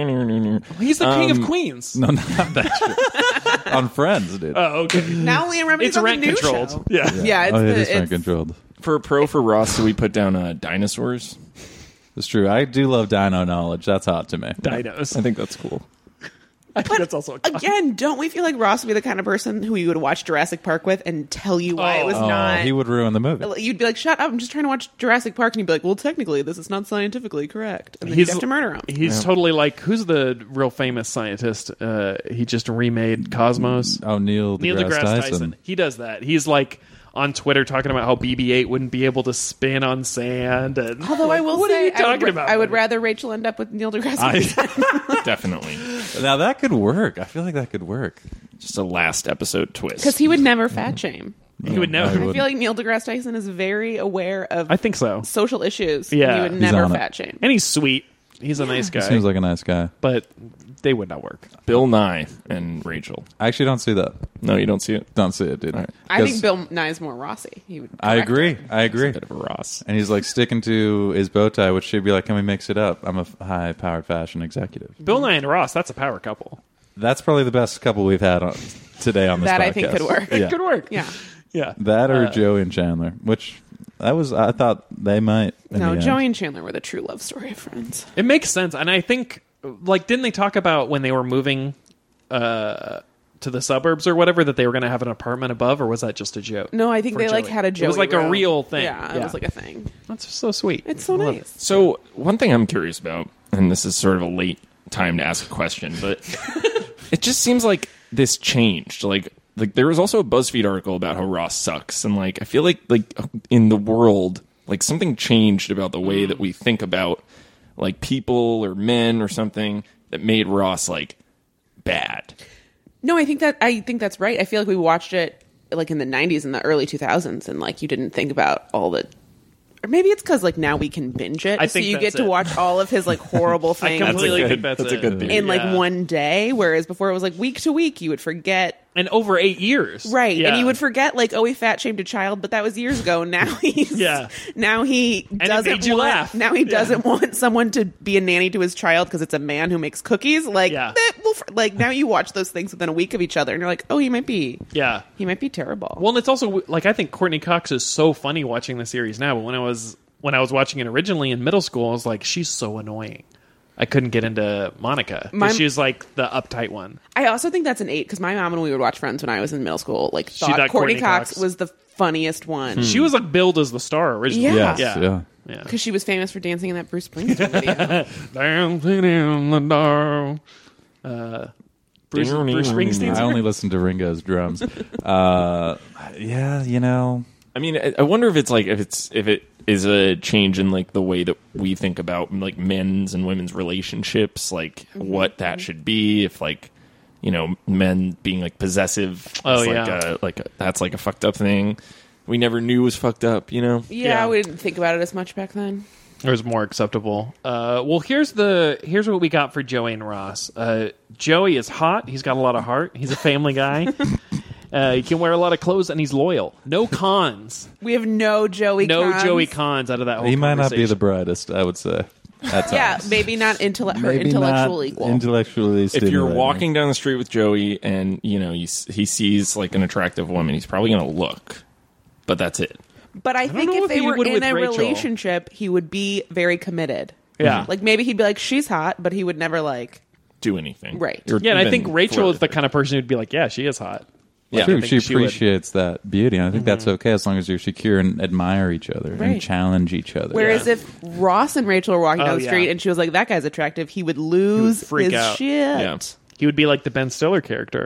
He's the king Um, of Queens. No, not that show. On Friends, dude. Oh, okay. Now Leah Remini's It's on rent the new controlled. show. Yeah. Yeah, it's oh, the, it is rent it's, controlled. For a pro for Ross, do we put down uh, dinosaurs? It's true. I do love dino knowledge. That's hot to me. Dinos. I think that's cool. I think that's also a con. Again, don't we feel like Ross would be the kind of person who you would watch Jurassic Park with and tell you why it was Oh, not? he would ruin the movie. You'd be like, "Shut up! I'm just trying to watch Jurassic Park," and you'd be like, "Well, technically, this is not scientifically correct," and then you'd have to murder him. He's totally like, who's the real famous scientist? Uh, he just remade Cosmos. Oh, Neil deGrasse, Neil deGrasse Tyson. Tyson. He does that. He's like on Twitter talking about how B B eight wouldn't be able to spin on sand. And Although I will what say, are you talking I would, about? I would buddy? rather Rachel end up with Neil deGrasse I- Tyson Definitely. Now that could work. I feel like that could work. Just a last episode twist. because he would never fat shame. He would No, never. he I wouldn't. feel like Neil deGrasse Tyson is very aware of I think so. social issues. Yeah. and he would He's never on it. fat shame. And he's sweet. He's a nice guy. Seems like a nice guy. but they would not work. Bill Nye and Rachel. I actually don't see that. No, you don't see it? Don't see it, dude. All right. I think 'Cause Bill Nye's more Rossi. He would. I correct agree. her. I agree. Bit of a Ross. And he's like sticking to his bow tie, which should be like, can we mix it up? I'm a high-powered fashion executive. Bill Nye and Ross, that's a power couple. That's probably the best couple we've had on, today on this That podcast. I think could work. Yeah. Good work. Yeah. Yeah. That or Uh, Joey and Chandler, which that was I thought they might. in No, the Joey end. and Chandler were the true love story of Friends. It makes sense. And I think, like, didn't they talk about when they were moving uh, to the suburbs or whatever that they were going to have an apartment above, or was that just a joke? No, I think For they like Joey. had a It Joey was like a room. real thing. Yeah, it Yeah. was like a thing. That's so sweet. It's so I love nice. So, one thing I'm curious about, and this is sort of a late time to ask a question, but it just seems like this changed. Like, like there was also a BuzzFeed article about how Ross sucks, and like I feel like like in the world, like something changed about the way that we think about like people or men or something that made Ross like bad. No, I think that I think that's right. I feel like we watched it like in the nineties and the early two thousands, and like you didn't think about all the. Or maybe it's because like now we can binge it, I so think you that's get to it. watch all of his like horrible I things completely That's a think good- that's, that's a it. good theory. in like Yeah. one day, whereas before it was like week to week. You would forget, And over eight years. right? Yeah. And you would forget like, oh, he fat shamed a child, but that was years ago. Now he's Yeah. Now he it doesn't made you want. laugh. Now he Yeah. doesn't want someone to be a nanny to his child because it's a man who makes cookies. Like, Yeah. that will, like now you watch those things within a week of each other, and you're like, oh, he might be. Yeah. He might be terrible. Well, and it's also like I think Courtney Cox is so funny watching the series now, but when I was when I was watching it originally in middle school, I was like, she's so annoying. I couldn't get into Monica My- because she's like the uptight one. I also think that's an eight because my mom, when we would watch Friends when I was in middle school, like She thought thought Courtney, Courtney Cox, Cox. was the funniest one. She was like billed as the star originally. Yeah. Yes, yeah. yeah. Yeah. Because she was famous for dancing in that Bruce Springsteen video. Dancing in the dark. Uh, Bruce, Bruce Springsteen. I only listen to Ringo's drums. Uh, yeah, you know, I mean, I- I wonder if it's like if it's if it is a change in like the way that we think about like men's and women's relationships, like what that should be. If like you know men being like possessive, Oh, is, like yeah. a, like a, that's like a fucked up thing. We never knew was fucked up. You know. yeah, Yeah. we didn't think about it as much back then. It was more acceptable. Uh, well, here's the here's what we got for Joey and Ross. Uh, Joey is hot. He's got a lot of heart. He's a family guy. uh, he can wear a lot of clothes, and he's loyal. No cons. We have no Joey. No Cons. Joey cons out of that whole he might not be the conversation. brightest, I would say. At Yeah, times. maybe not intelle- her Maybe intellectual not equal. Intellectually If you're stimulating. walking down the street with Joey and you know you, s- he sees like an attractive woman, he's probably gonna look, but that's it. but I think know if if they he were would in with a Rachel. relationship, he would be very committed. Yeah. Like maybe he'd be like, she's hot, but he would never like. Do anything, Right. Or Yeah, and I even think Rachel flirt is the with her. kind of person who'd be like, "Yeah, she is hot." Yeah. True, I think she she would. appreciates that beauty, and I think that's okay as long as you're secure and admire each other Right. and challenge each other. Whereas Yeah. if Ross and Rachel were walking Oh, down the yeah. street and she was like, that guy's attractive, he would lose freak his out. shit. Yeah. He would be like the Ben Stiller character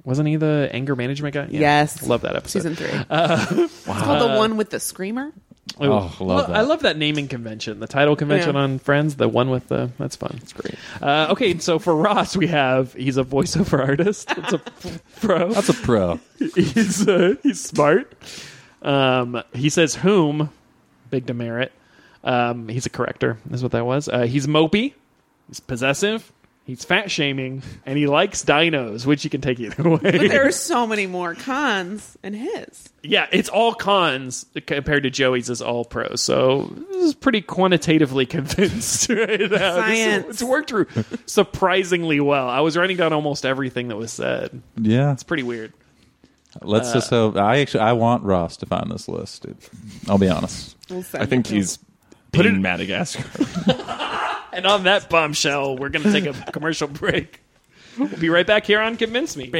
Wasn't he the anger management guy? Yeah. Yes. Love that episode. Season three. Uh, it's called The One with the Screamer. Oh, love Well, that. I love that naming convention. The title convention Yeah. on Friends, the one with the that's fun. It's great. Uh, okay, so for Ross, we have he's a voiceover artist. That's a pro. That's a pro. he's uh, he's smart. Um, he says whom, big demerit. Um, he's a corrector. Is what that was. Uh, he's mopey. He's possessive. He's fat shaming, and he likes dinos, which you can take either way. But there are so many more cons in his. Yeah, it's all cons compared to Joey's is all pros. So this is pretty quantitatively convinced right now. Science. This, it's worked through surprisingly well. I was writing down almost everything that was said. Yeah. It's pretty weird. Let's just hope. I actually I want Ross to find this list. Dude. I'll be honest. We'll send I think it to he's Put in it- Madagascar. And on that bombshell, we're going to take a commercial break. We'll be right back here on Convince Me.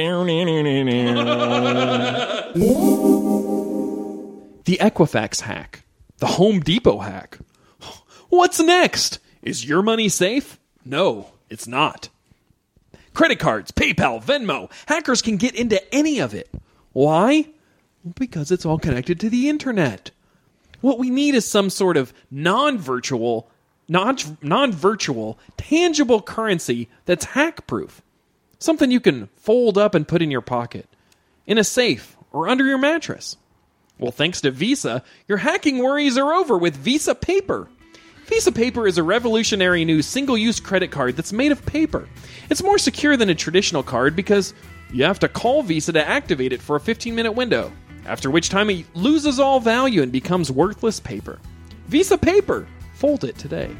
The Equifax hack. The Home Depot hack. What's next? Is your money safe? No, it's not. Credit cards, PayPal, Venmo. Hackers can get into any of it. Why? Because it's all connected to the internet. What we need is some sort of non-virtual, non- non-virtual, tangible currency that's hack-proof. Something you can fold up and put in your pocket, in a safe, or under your mattress. Well, thanks to Visa, your hacking worries are over with Visa Paper. Visa Paper is a revolutionary new single-use credit card that's made of paper. It's more secure than a traditional card because you have to call Visa to activate it for a fifteen-minute window, after which time it loses all value and becomes worthless paper. Visa Paper. Fold it today.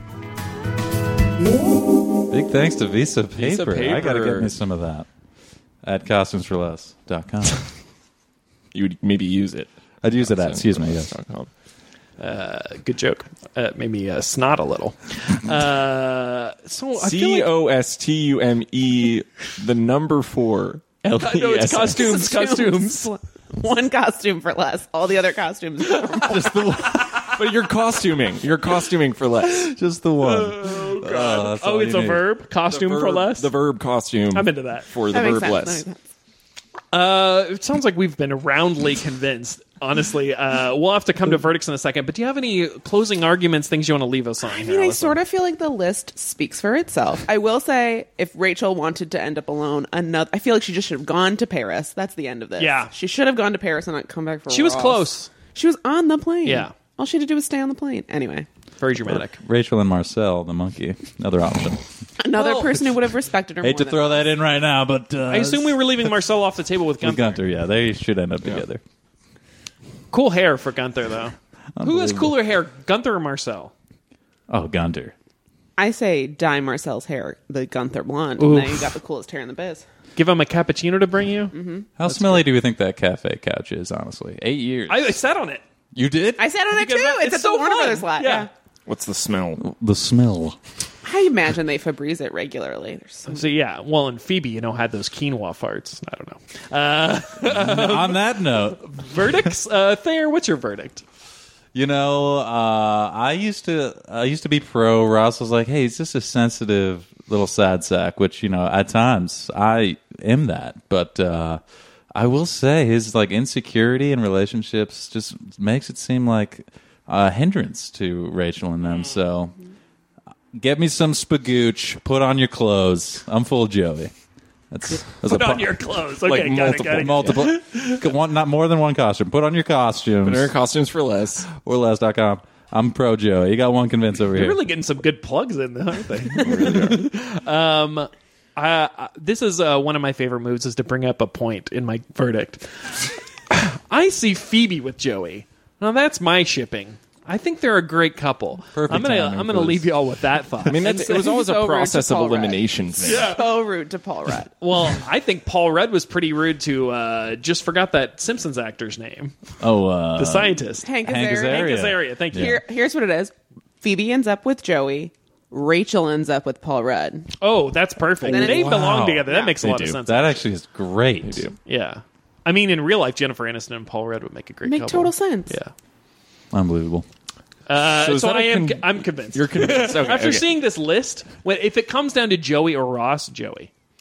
Big thanks to Visa Paper. Visa I got to Paper. get me some of that at costumes for less dot com. You would maybe use it. I'd use it at, excuse me, yes. Uh, good joke. Uh, made me uh, snot a little. Uh, so I feel C like... O S T U M E, the number four. L I know it's E S S. costumes, costumes. One costume for less. All the other costumes. Just the, but you're costuming. You're costuming for less. Just the one. Oh, Uh, God. that's oh, all it's you a need. verb? Costume The for verb- less? The verb costume. I'm into that. For the That makes verb sense. less. That makes sense. Uh, it sounds like we've been roundly convinced. Honestly, uh, we'll have to come to verdicts in a second. But do you have any closing arguments, things you want to leave us on? I mean, I sort of feel like the list speaks for itself. I will say, if Rachel wanted to end up alone, another, I feel like she just should have gone to Paris. That's the end of this. Yeah. She should have gone to Paris and not come back for She was Ross. close. She was on the plane. Yeah. All she had to do was stay on the plane. Anyway, Very dramatic. Rachel and Marcel, the monkey. Another option. another Well- person who would have respected her Hate more to than throw Ross. that in right now, but uh, I assume we were leaving Marcel off the table with with Gunther. Gunter. Yeah, they should end up together. Cool hair for Gunther, though. Who has cooler hair, Gunther or Marcel? Oh, Gunter. I say dye Marcel's hair the Gunther blonde. And now you got the coolest hair in the biz. Give him a cappuccino to bring you? Mm-hmm. How smelly do we think that cafe couch is, honestly? Eight years. I, I sat on it. you did? I sat on it too. Because It's, it's at so the Warner fun. Brothers lot. Yeah. Yeah. What's the smell? the smell. I imagine they Febreze it regularly. There's so So, yeah. Well, and Phoebe, you know, had those quinoa farts. I don't know. Uh, On that note, verdicts? Uh, Thayer, what's your verdict? you know, uh, I used to I used to be pro. Ross was like, "Hey, he's just a sensitive little sad sack," which, you know, at times I am that. But uh, I will say his like insecurity in relationships just makes it seem like a hindrance to Rachel and them. So get me some spagooch. Put on your clothes. I'm full Joey. That's, that's Put a on po- your clothes. Okay, Like got it, got it. multiple, one, not more than one costume. Put on your costumes. Better costumes for less. Or less dot com. I'm pro Joey. You got one convince over They're here. really getting some good plugs in there, aren't they? um, I, I, this is uh, one of my favorite moves is to bring up a point in my verdict. I see Phoebe with Joey. Now that's my shipping. I think they're a great couple. Perfect I'm gonna timing I'm for gonna this. leave you all with that thought. I mean, that's, it was always So a rude to process of Paul Rudd. elimination thing. so rude to Paul Rudd. well, I think Paul Rudd was pretty rude to uh, just forgot that Simpsons actor's name, Oh, uh, the scientist Hank Hank Azaria. Azaria. Hank Azaria. Thank you. Here, here's what it is. Phoebe ends up with Joey. Rachel ends up with Paul Rudd. Oh, that's perfect. Then it- They Wow. belong together. That Yeah. makes a They lot do. of sense. that actually is great. Yeah. I mean, in real life, Jennifer Aniston and Paul Rudd would make a great Make couple. total sense. Yeah. Unbelievable. Uh, So so is that I a am. con- I'm convinced. You're convinced. Okay, After okay. seeing this list, when, if it comes down to Joey or Ross, Joey.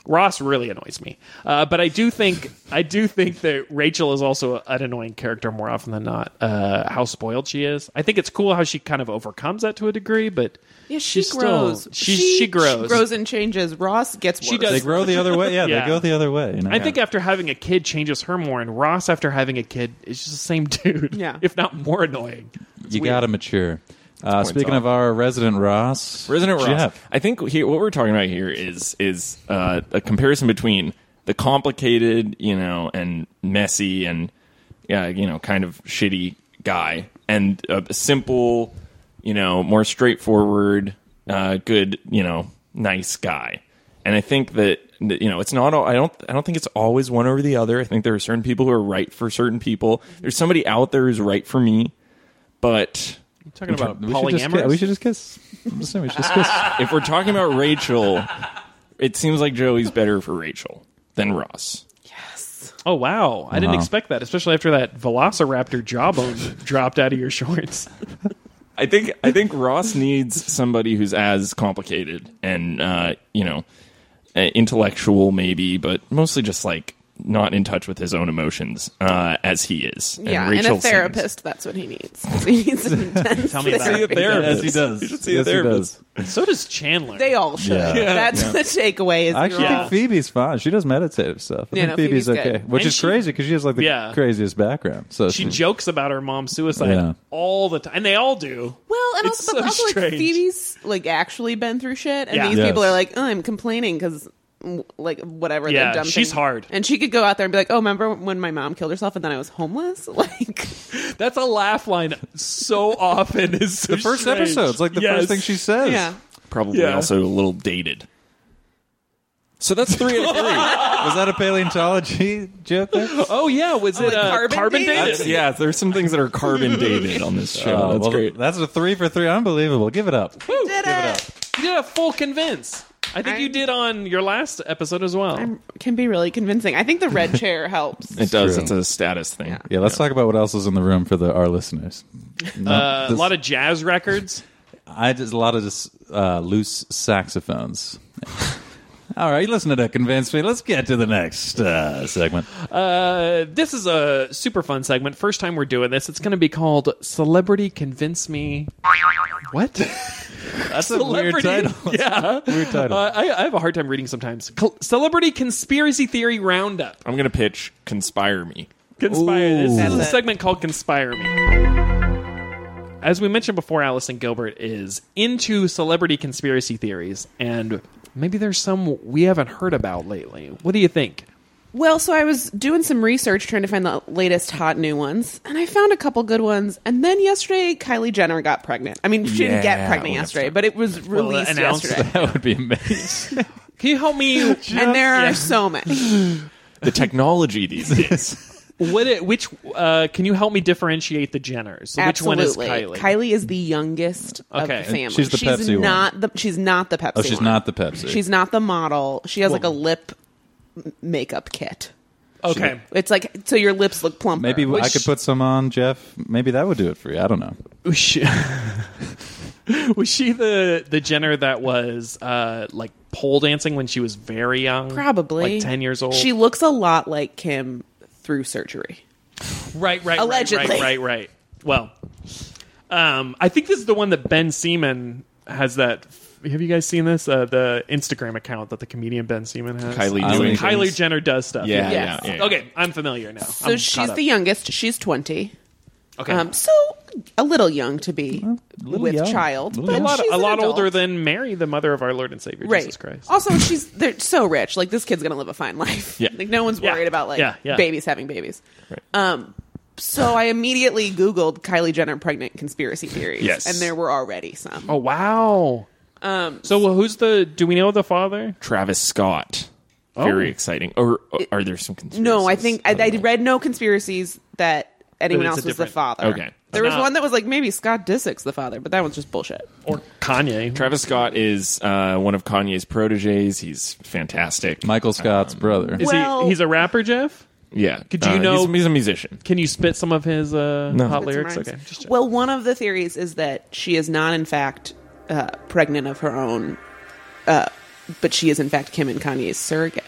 Ross really annoys me, uh, but I do think I do think that Rachel is also an annoying character more often than not. Uh, how spoiled she is. I think it's cool how she kind of overcomes that to a degree, but Yeah, she she's grows. Still, she, she she grows. She grows and changes. Ross gets worse. She does. They grow the other way. Yeah, Yeah. they go the other way. You know? I think after having a kid changes her more, and Ross after having a kid is just the same dude. Yeah. if not more annoying. It's you weird. got to mature. Uh, speaking off. of our resident Ross, Resident Ross. Jeff. I think here, what we're talking about here is is uh, a comparison between the complicated, you know, and messy and yeah, you know, kind of shitty guy, and a simple, you know, more straightforward, uh, good, you know, nice guy. And I think that you know, it's not. all I don't. I don't think it's always one over the other. I think there are certain people who are right for certain people. There's somebody out there who's right for me, but. Talking about we should, just, polyamorous. ki- we should just kiss. I'm just saying we should just kiss. If we're talking about Rachel, it seems like Joey's better for Rachel than Ross. Oh wow! I didn't Wow. expect that, especially after that Velociraptor jawbone dropped out of your shorts. I think I think Ross needs somebody who's as complicated and uh, you know uh, intellectual, maybe, but mostly just like not in touch with his own emotions uh, as he is. And Yeah, Rachel and a therapist, that's what he needs. He needs an intense Tell me about therapy. it. Yes, he does. You should see a Yes, he therapist. does. So does Chandler. They all should. Yeah. Yeah. That's the takeaway. Is I actually they're all- think Phoebe's fine. She does meditative stuff. I Yeah, think no, Phoebe's, Phoebe's okay, good. which And is she- crazy because she has like the Yeah. craziest background. So she she, jokes about her mom's suicide Yeah. all the time, and they all do. Well, and It's also, but so also like strange. Phoebe's like actually been through shit, and Yeah. these Yes. people are like, oh, I'm complaining because like whatever. Yeah, they're dumb she's thing. hard. and she could go out there and be like, oh, remember when my mom killed herself and then I was homeless? Like, That's a laugh line so often. Is so the first strange. episode. It's like the Yes. first thing she says. yeah. Probably Yeah. also a little dated. So that's three out of three. Was that a paleontology joke there? Oh yeah, was it like uh, carbon carbon dated? dated? That's, yeah, there's some things that are carbon dated on this show. Oh, that's well, great. That's a three for three. Unbelievable. Give it up. Did it. You did a full convince. I think you I'm- did on your last episode as well. I'm, can be really convincing. I think the red chair helps. It does. true. It's a status thing. Yeah, let's talk about what else is in the room for the our listeners. uh, a This- lot of jazz records. I just a lot of just uh, loose saxophones. All right, listen to that convince me. Let's get to the next uh, segment. Uh, this is a super fun segment. First time we're doing this. It's going to be called Celebrity Convince Me. What? That's a weird title. Yeah. Weird title. Uh, I, I have a hard time reading sometimes. Col- Celebrity Conspiracy Theory Roundup. I'm going to pitch Conspire Me. Conspire. This is That's a it. segment called Conspire Me. As we mentioned before, Allison Gilbert is into celebrity conspiracy theories, and maybe there's some we haven't heard about lately. What do you think? Well, so I was doing some research trying to find the latest hot new ones, and I found a couple good ones. And then yesterday, Kylie Jenner got pregnant. I mean, she didn't get Yeah, pregnant well, yesterday, but it was released announced yesterday. That would be amazing. Can you help me? And there are Yeah. so many. The technology these days. What? It, which? Uh, can you help me differentiate the Jenners? So which one is Absolutely. Kylie? is the youngest of Okay. the family. She's the Pepsi one. not the she's not the Pepsi. Oh, she's one. not the Pepsi. She's not the model. She has like a Well- lip m- makeup kit. Okay. It's like so your lips look plumper. Maybe I Which- could put some on, Jeff. Maybe that would do it for you. I don't know. Was she, was she the the Jenner that was uh, like pole dancing when she was very young? Probably like ten years old. She looks a lot like Kim through surgery. Right, right, Allegedly. right, right, right, right. Well, um, I think this is the one that Ben Seaman has. That have you guys seen this? Uh, the Instagram account that the comedian Ben Seaman has. Kylie Uh, doing Kylie things. Jenner does stuff. Yeah, Yes. yeah, yeah. Okay, I'm familiar now. So I'm she's caught up. the youngest. She's twenty. Okay, Um, so a little young to be little with young. child, Little but a young. lot, she's a an lot adult. older than Mary, the mother of our Lord and Savior right. Jesus Christ. Also, she's they're so rich. Like this kid's gonna live a fine life. Yeah. Like no one's Yeah. worried about like Yeah, yeah. babies having babies. Um. So I immediately Googled Kylie Jenner pregnant conspiracy theories. Yes. And there were already some. Oh wow. Um. So well, who's the? Do we know the father? Travis Scott. Very Oh. exciting. Or or are there some conspiracies? No, I think I, I don't know. read no conspiracies that anyone it's else a was the different- father. Okay. There was Not- one that was like maybe Scott Disick's the father, but that one's just bullshit. Or Kanye? Travis Scott is uh, one of Kanye's proteges. He's fantastic. Michael Scott's brother. Is Well- he? He's a rapper, Jeff. Yeah. Could you Uh, know- He's, he's a musician. Can you spit some of his uh, No. hot Spit some lyrics? rhymes. Okay, just check. Well, one of the theories is that she is not, in fact, uh, pregnant of her own uh, but she is in fact Kim and Kanye's surrogate.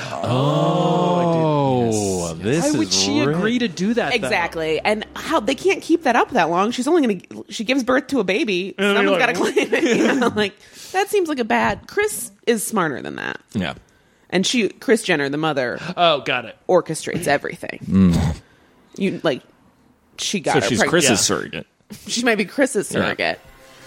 Oh, this Why is would she rich. agree to do that? though? Exactly, and how they can't keep that up that long. She's only going to she gives birth to a baby. And Someone's you're got to like, claim it. You know? Like that seems like a bad. Chris is smarter than that, Yeah. and she, Kris Jenner, the mother, Oh, got it. orchestrates everything. You like she got So her she's pregnant. Chris's Yeah. surrogate. She might be Chris's surrogate.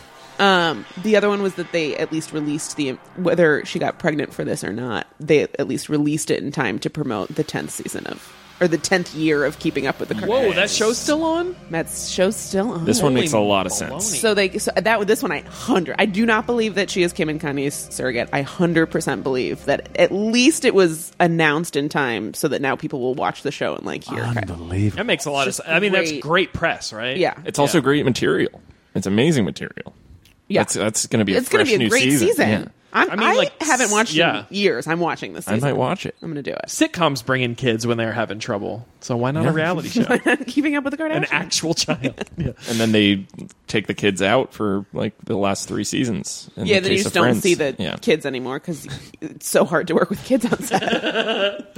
Um, the other one was that they at least released the whether she got pregnant for this or not. They at least released it in time to promote the tenth season of or the tenth year of Keeping Up with the Kardashians. Whoa, that show's still on? that show's still on. This one Holy makes a lot of baloney. sense. So they so that this one I hundred. I do not believe that she is Kim and Kanye's surrogate. I hundred percent believe that at least it was announced in time so that now people will watch the show and like hear. Unbelievable. That makes a lot of Just sense. I mean, that's great. great press, right? Yeah, It's also great material. It's amazing material. yeah. That's that's going to be a It's going fresh to be a new great season. season. Yeah. I'm, I I, mean, like, haven't watched yeah. in years. I'm watching this I season. might watch it. I'm going to do it. Sitcoms bring in kids when they're having trouble. So why not Yeah. a reality show? Keeping Up with the Kardashians. An actual child. Yeah. And then they take the kids out for like the last three seasons. in Yeah, the then you case just of don't Friends. see the Yeah. kids anymore because it's so hard to work with kids on set.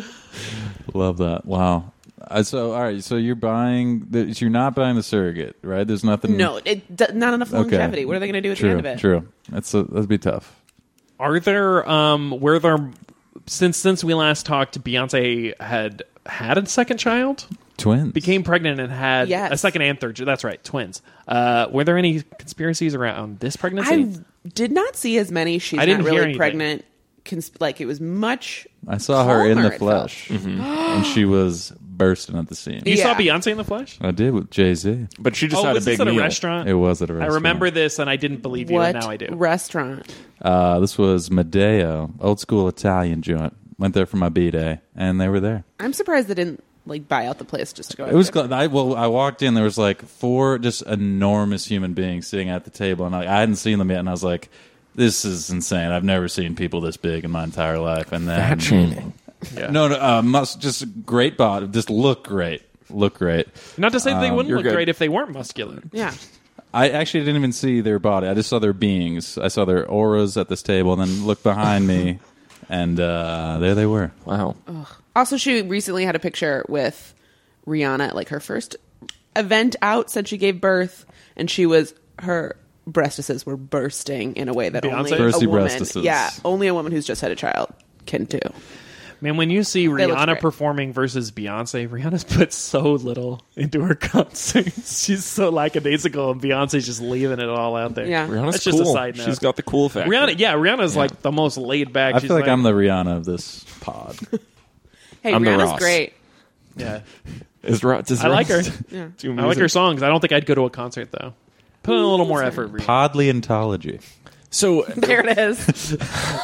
Love that. Wow. Uh, so, all right. So you're buying. The, you're not buying the surrogate, right? There's nothing. No, it, d- not enough Okay. longevity. What are they going to do at True. the end of it? True. That's a, that'd be tough. Are there um where there since since we last talked, Beyonce had had a second child, Twins became pregnant, and had Yes. a second and third. That's right, twins. Uh, were there any conspiracies around this pregnancy? I did not see as many. She's I didn't not hear really anything. pregnant. Cons- like it was much. I saw her in calmer, the it felt. flesh, and she was bursting at the seams. you saw Yeah. Beyonce in the flesh? I did with Jay Z. But she just Oh, had a was big this at a meal. restaurant? It was at a I restaurant. remember this, and I didn't believe you, What and now I do. restaurant? Uh, this was Medeo, old school Italian joint. Went there for my B day, and they were there. I'm surprised they didn't like buy out the place just to go. It was. there. gl- I well, I walked in. There was like four just enormous human beings sitting at the table, and I, I hadn't seen them yet. And I was like, "This is insane. I've never seen people this big in my entire life." And then Fat shaming. Yeah. no, no, uh, must just great body, just look great, look great. Not to say that they wouldn't you're look good. great if they weren't muscular. Yeah. I actually didn't even see their body. I just saw their beings. I saw their auras at this table, and then looked behind me, and uh, there they were. Wow. Also, she recently had a picture with Rihanna at like her first event out since she gave birth, and she was her breastises were bursting in a way that only Beyonce? Bursty a woman, breastises. yeah, only a woman who's just had a child can do. Man, when you see They look Rihanna great. performing versus Beyonce, Rihanna's put so little into her concerts. She's so lackadaisical, and Beyonce's just leaving it all out there. Yeah. Rihanna's That's just cool. a side note. She's got the cool factor. Rihanna, yeah, Rihanna's like the most laid back. I She's feel like, I'm the Rihanna of this pod. Hey, I'm the Rihanna's Ross. great. yeah. Is Ro- does I like her. Ross Yeah. do I like her music? songs. I don't think I'd go to a concert though. Put in a little more effort. Rihanna. Podleontology. So There it is.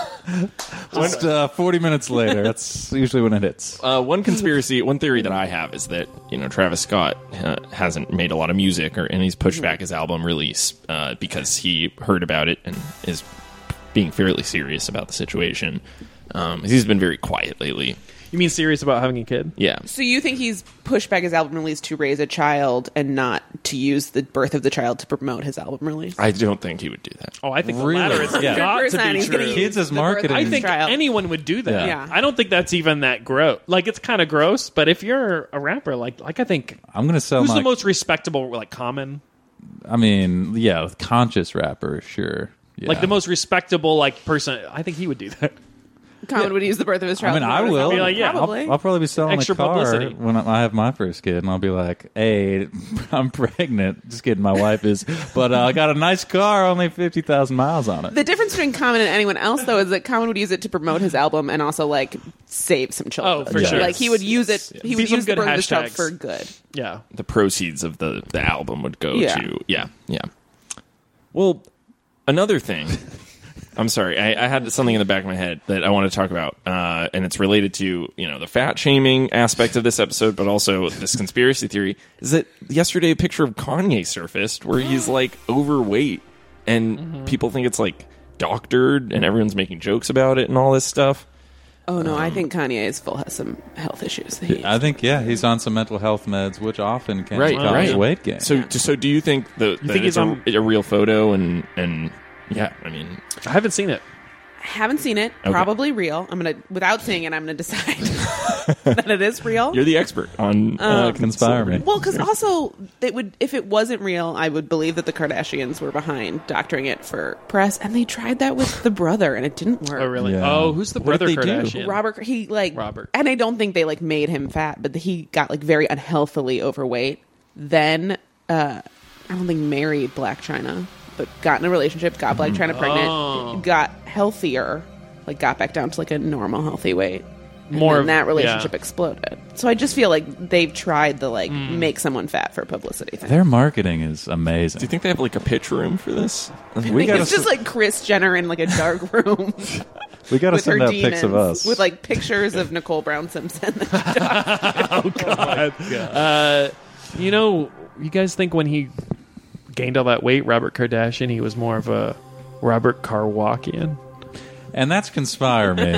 Just uh, forty minutes later. That's usually when it hits. Uh, one conspiracy, one theory that I have is that you know Travis Scott uh, hasn't made a lot of music, or and he's pushed back his album release uh, because he heard about it and is being fairly serious about the situation. Um, he's been very quiet lately. You mean serious about having a kid? Yeah, So you think he's pushed back his album release to raise a child and not to use the birth of the child to promote his album release? I don't think he would do that. Oh, I think Really? the latter is Yeah. got to one hundred percent be he's gonna true. use Kids as the birth marketing. of I his think child. anyone would do that. Yeah. Yeah. I don't think that's even that gross. Like it's kind of gross, but if you're a rapper, like like I think I'm gonna sell who's my. the most respectable, like Common, I mean, yeah, conscious rapper, sure. Yeah. like the most respectable like person. I think he would do that. Common would use the birth of his I child. mean, to I promote his will. album. Be like, yeah, I'll, Probably. I'll probably be selling Extra a car publicity. when I have my first kid, and I'll be like, "Hey, I'm pregnant." Just kidding. My wife is, but uh, I got a nice car, only fifty thousand miles on it. The difference between Common and anyone else, though, is that Common would use it to promote his album and also like save some children. Oh, for Yeah. sure. Like he would use it. He See would some use the good birth of his child hashtags. for good. Yeah. The proceeds of the, the album would go Yeah. to yeah, yeah. Well, another thing. I'm sorry, I, I had something in the back of my head that I want to talk about, uh, and it's related to you know the fat shaming aspect of this episode, but also this conspiracy theory. Is that yesterday a picture of Kanye surfaced where he's like overweight, and Mm-hmm. people think it's like doctored, and everyone's making jokes about it and all this stuff. Oh no, Um, I think Kanye is full has some health issues. He- I think, yeah, he's on some mental health meds, which often can Right, cause right. weight gain. So, so do you think the that think it's he's a, on- a real photo and and yeah, I mean, I haven't seen it. Haven't seen it. Okay. Probably real. I'm gonna, without seeing it, I'm gonna decide that it is real. You're the expert on uh, Um, Conspire me. Well, because also it would, if it wasn't real, I would believe that the Kardashians were behind doctoring it for press, and they tried that with the brother, and it didn't work. Oh, really? Yeah. Oh, who's the What brother did they do? Kardashian? Robert, he like Robert. and I don't think they like made him fat, but he got like very unhealthily overweight. Then uh, I don't think married Black China, but got in a relationship, got Black China pregnant, Oh. got healthier, like got back down to like a normal healthy weight. And More then of- that relationship yeah. exploded. So I just feel like they've tried the like Mm. make someone fat for publicity thing. Their marketing is amazing. Do you think they have like a pitch room for this? we gotta It's just s- like Kris Jenner in like a dark room we gotta with her send out demons, pics of us with like pictures of Nicole Brown Simpson. Uh, you know, you guys think when he gained all that weight, Robert Kardashian, he was more of a Robert Karwakian? and that's Conspire Me.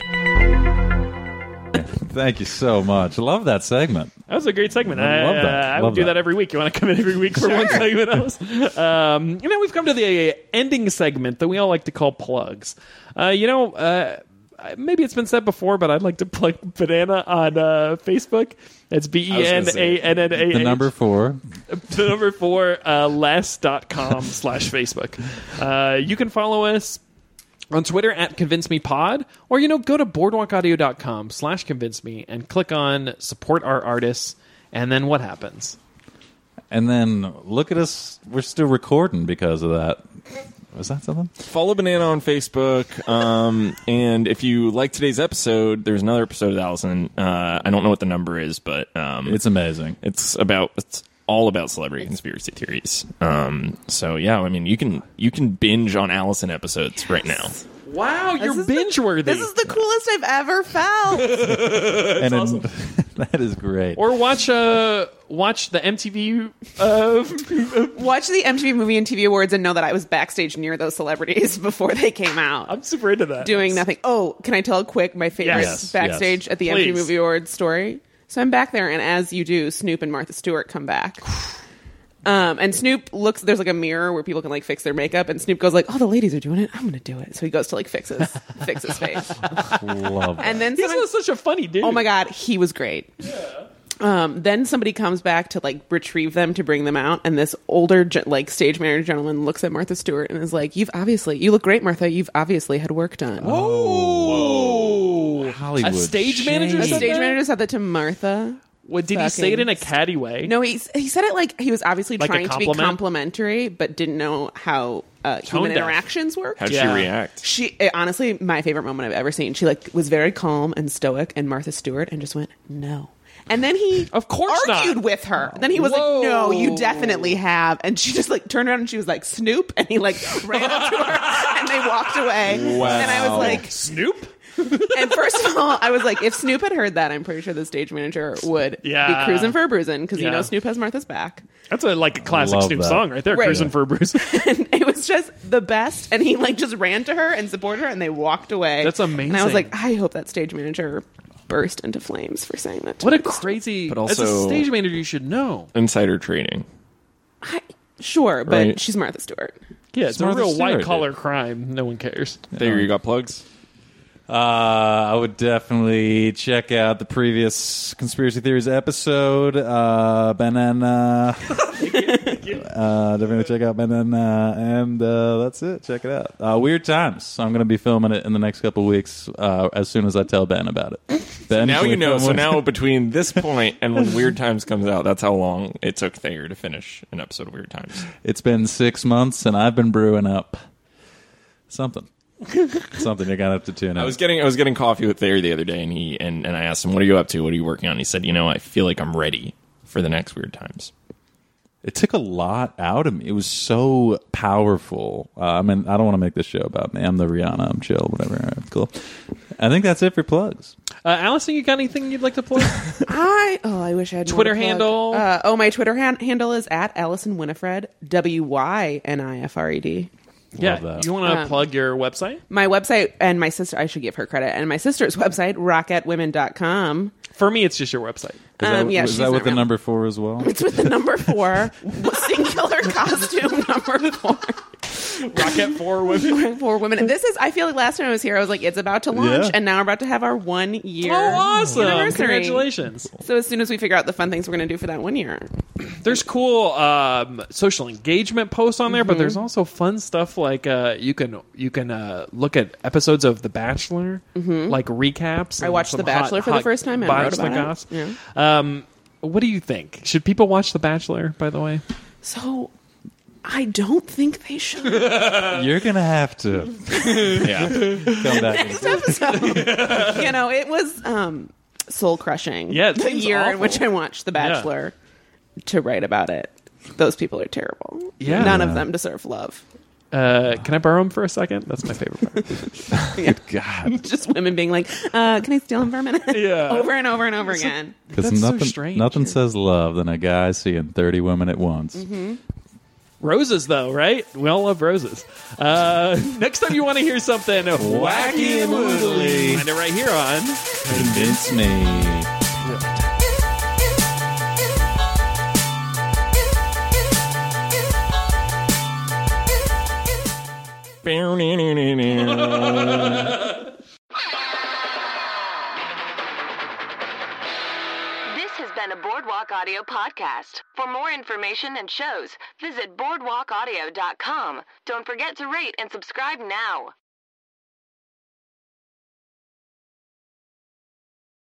Thank you so much. Love that segment. That was a great segment. I I, love that. uh, I Love would do that. that every week. You want to come in every week for one segment? Else? Um, you know, we've come to the ending segment that we all like to call plugs. Uh, you know, uh, maybe it's been said before, but I'd like to plug Banana on uh, Facebook. It's B E N A N N A H. The number four. The number four, uh, less.com slash Facebook. Uh, you can follow us on Twitter at Convince Me Pod, or, you know, go to boardwalkaudio.com slash convince me and click on support our artists, and then what happens? And then look at us. We're still recording because of that. Was that something? Follow Banana on Facebook. Um, and if you like today's episode, there's another episode of Allison. Uh, I don't know what the number is, but um, It's amazing. it's about it's all about celebrity conspiracy theories. Um, so yeah, I mean, you can you can binge on Allison episodes right now. Wow, you're This is the- binge-worthy. This is the coolest I've ever felt. and it- that is great. Or watch uh, watch the M T V... Uh, Watch the M T V Movie and T V Awards and know that I was backstage near those celebrities before they came out. I'm super into that. doing nothing. Oh, can I tell a quick my favorite Yes. backstage Yes. at the M T V Please. Movie Awards story? So I'm back there, and as you do, Snoop and Martha Stewart come back. Um, and Snoop looks, there's like a mirror where people can like fix their makeup, and Snoop goes like, oh, the ladies are doing it, I'm gonna do it. So he goes to like fix his fix his face. Love that. And then He's someone- such a funny dude. oh my god, he was great. Um, then somebody comes back to like retrieve them to bring them out, and this older ge- like stage manager gentleman looks at Martha Stewart and is like, "You've obviously, you look great, Martha. You've obviously had work done." Oh. Hollywood A stage shade. manager A said stage that? manager said that to Martha. What, did he say it in a catty way? No, he he said it like he was obviously Like a trying to be compliment? complimentary, but didn't know how uh, human deaf. interactions work. How'd Yeah. she react? She eh, honestly, my favorite moment I've ever seen. She like was very calm and stoic, and Martha Stewart, and just went no. And then he, Of course argued not. with her. Then he was Whoa. like, "No, you definitely have." And she just like turned around and she was like, "Snoop," and he like ran up to her, and they walked away. Wow. And I was like, Snoop? and first of all, I was like, if Snoop had heard that, I'm pretty sure the stage manager would Yeah. be cruising for a bruising because Yeah. you know Snoop has Martha's back. That's a, like a classic Love Snoop that. song right there, Right. Cruising for a Bruise. And it was just the best. And he like just ran to her and supported her, and they walked away. That's amazing. And I was like, I hope that stage manager burst into flames for saying that. To What a Martha Stewart. crazy... But as a also- stage manager, you should know. Insider trading. I, sure, but Right. she's Martha Stewart. Yeah, it's a Martha real Stewart, white-collar dude. crime. No one cares. There, you got plugs? Uh, I would definitely check out the previous Conspiracy Theories episode. Uh, Banana. uh, definitely check out Banana. And uh, that's it. Check it out. Uh, Weird Times. So I'm going to be filming it in the next couple weeks uh, as soon as I tell Ben about it. Ben, Now can you we know. film So one? now between this point and when Weird Times comes out, that's how long it took Thayer to finish an episode of Weird Times. It's been six months and I've been brewing up something. Something you're going to have to tune in. I was getting I was getting coffee with Thayer the other day, and he and, and I asked him, "What are you up to? What are you working on?" He said, "You know, I feel like I'm ready for the next Weird Times." It took a lot out of me. It was so powerful. Uh, I mean, I don't want to make this show about me. I'm the Rihanna. I'm chill. Whatever. All right, cool. I think that's it for plugs. Uh, Allison, you got anything you'd like to plug? I oh, I wish I had more Twitter to plug. handle? Uh, oh, my Twitter han- handle is at Allison Winifred. W Y N I F R E D. yeah, that. you want to Um, plug your website? My website and my sister, I should give her credit, and my sister's website, rocket women dot com. For me, it's just your website. Is that, Um, yeah, is she's that not with the real. number four as well? It's with the number four, singular costume number four. Rocket for women. For women. This is, I feel like last time I was here, I was like, it's about to launch, Yeah. and now we're about to have our one year. Oh, awesome. Anniversary. Congratulations. So as soon as we figure out the fun things we're going to do for that one year. There's cool um, social engagement posts on there, but Mm-hmm. there's also fun stuff like uh, you can you can uh, look at episodes of The Bachelor, like recaps. I and watched some The Bachelor hot- for the hot first time and wrote Bachelor about it. goss. Yeah. Um, what do you think? Should people watch The Bachelor, by the way? So I don't think they should. You're gonna have to Yeah. come back. Next episode. You know, it was um, soul crushing. Yeah, it the seems year in awful. which I watched The Bachelor to write about it. Those people are terrible. Yeah. None Yeah. of them deserve love. Uh, can I borrow him for a second? That's my favorite part. God, Just women being like, uh, "Can I steal him for a minute?" Yeah. over and over and over again. because That's so nothing, strange. nothing says love than a guy seeing thirty women at once. Mm-hmm. Roses, though, right? We all love roses. Uh, next time you want to hear something wacky and woodly, find it right here on Convince me. This has been a Boardwalk Audio podcast. For more information and shows, visit boardwalk audio dot com. Don't forget to rate and subscribe now.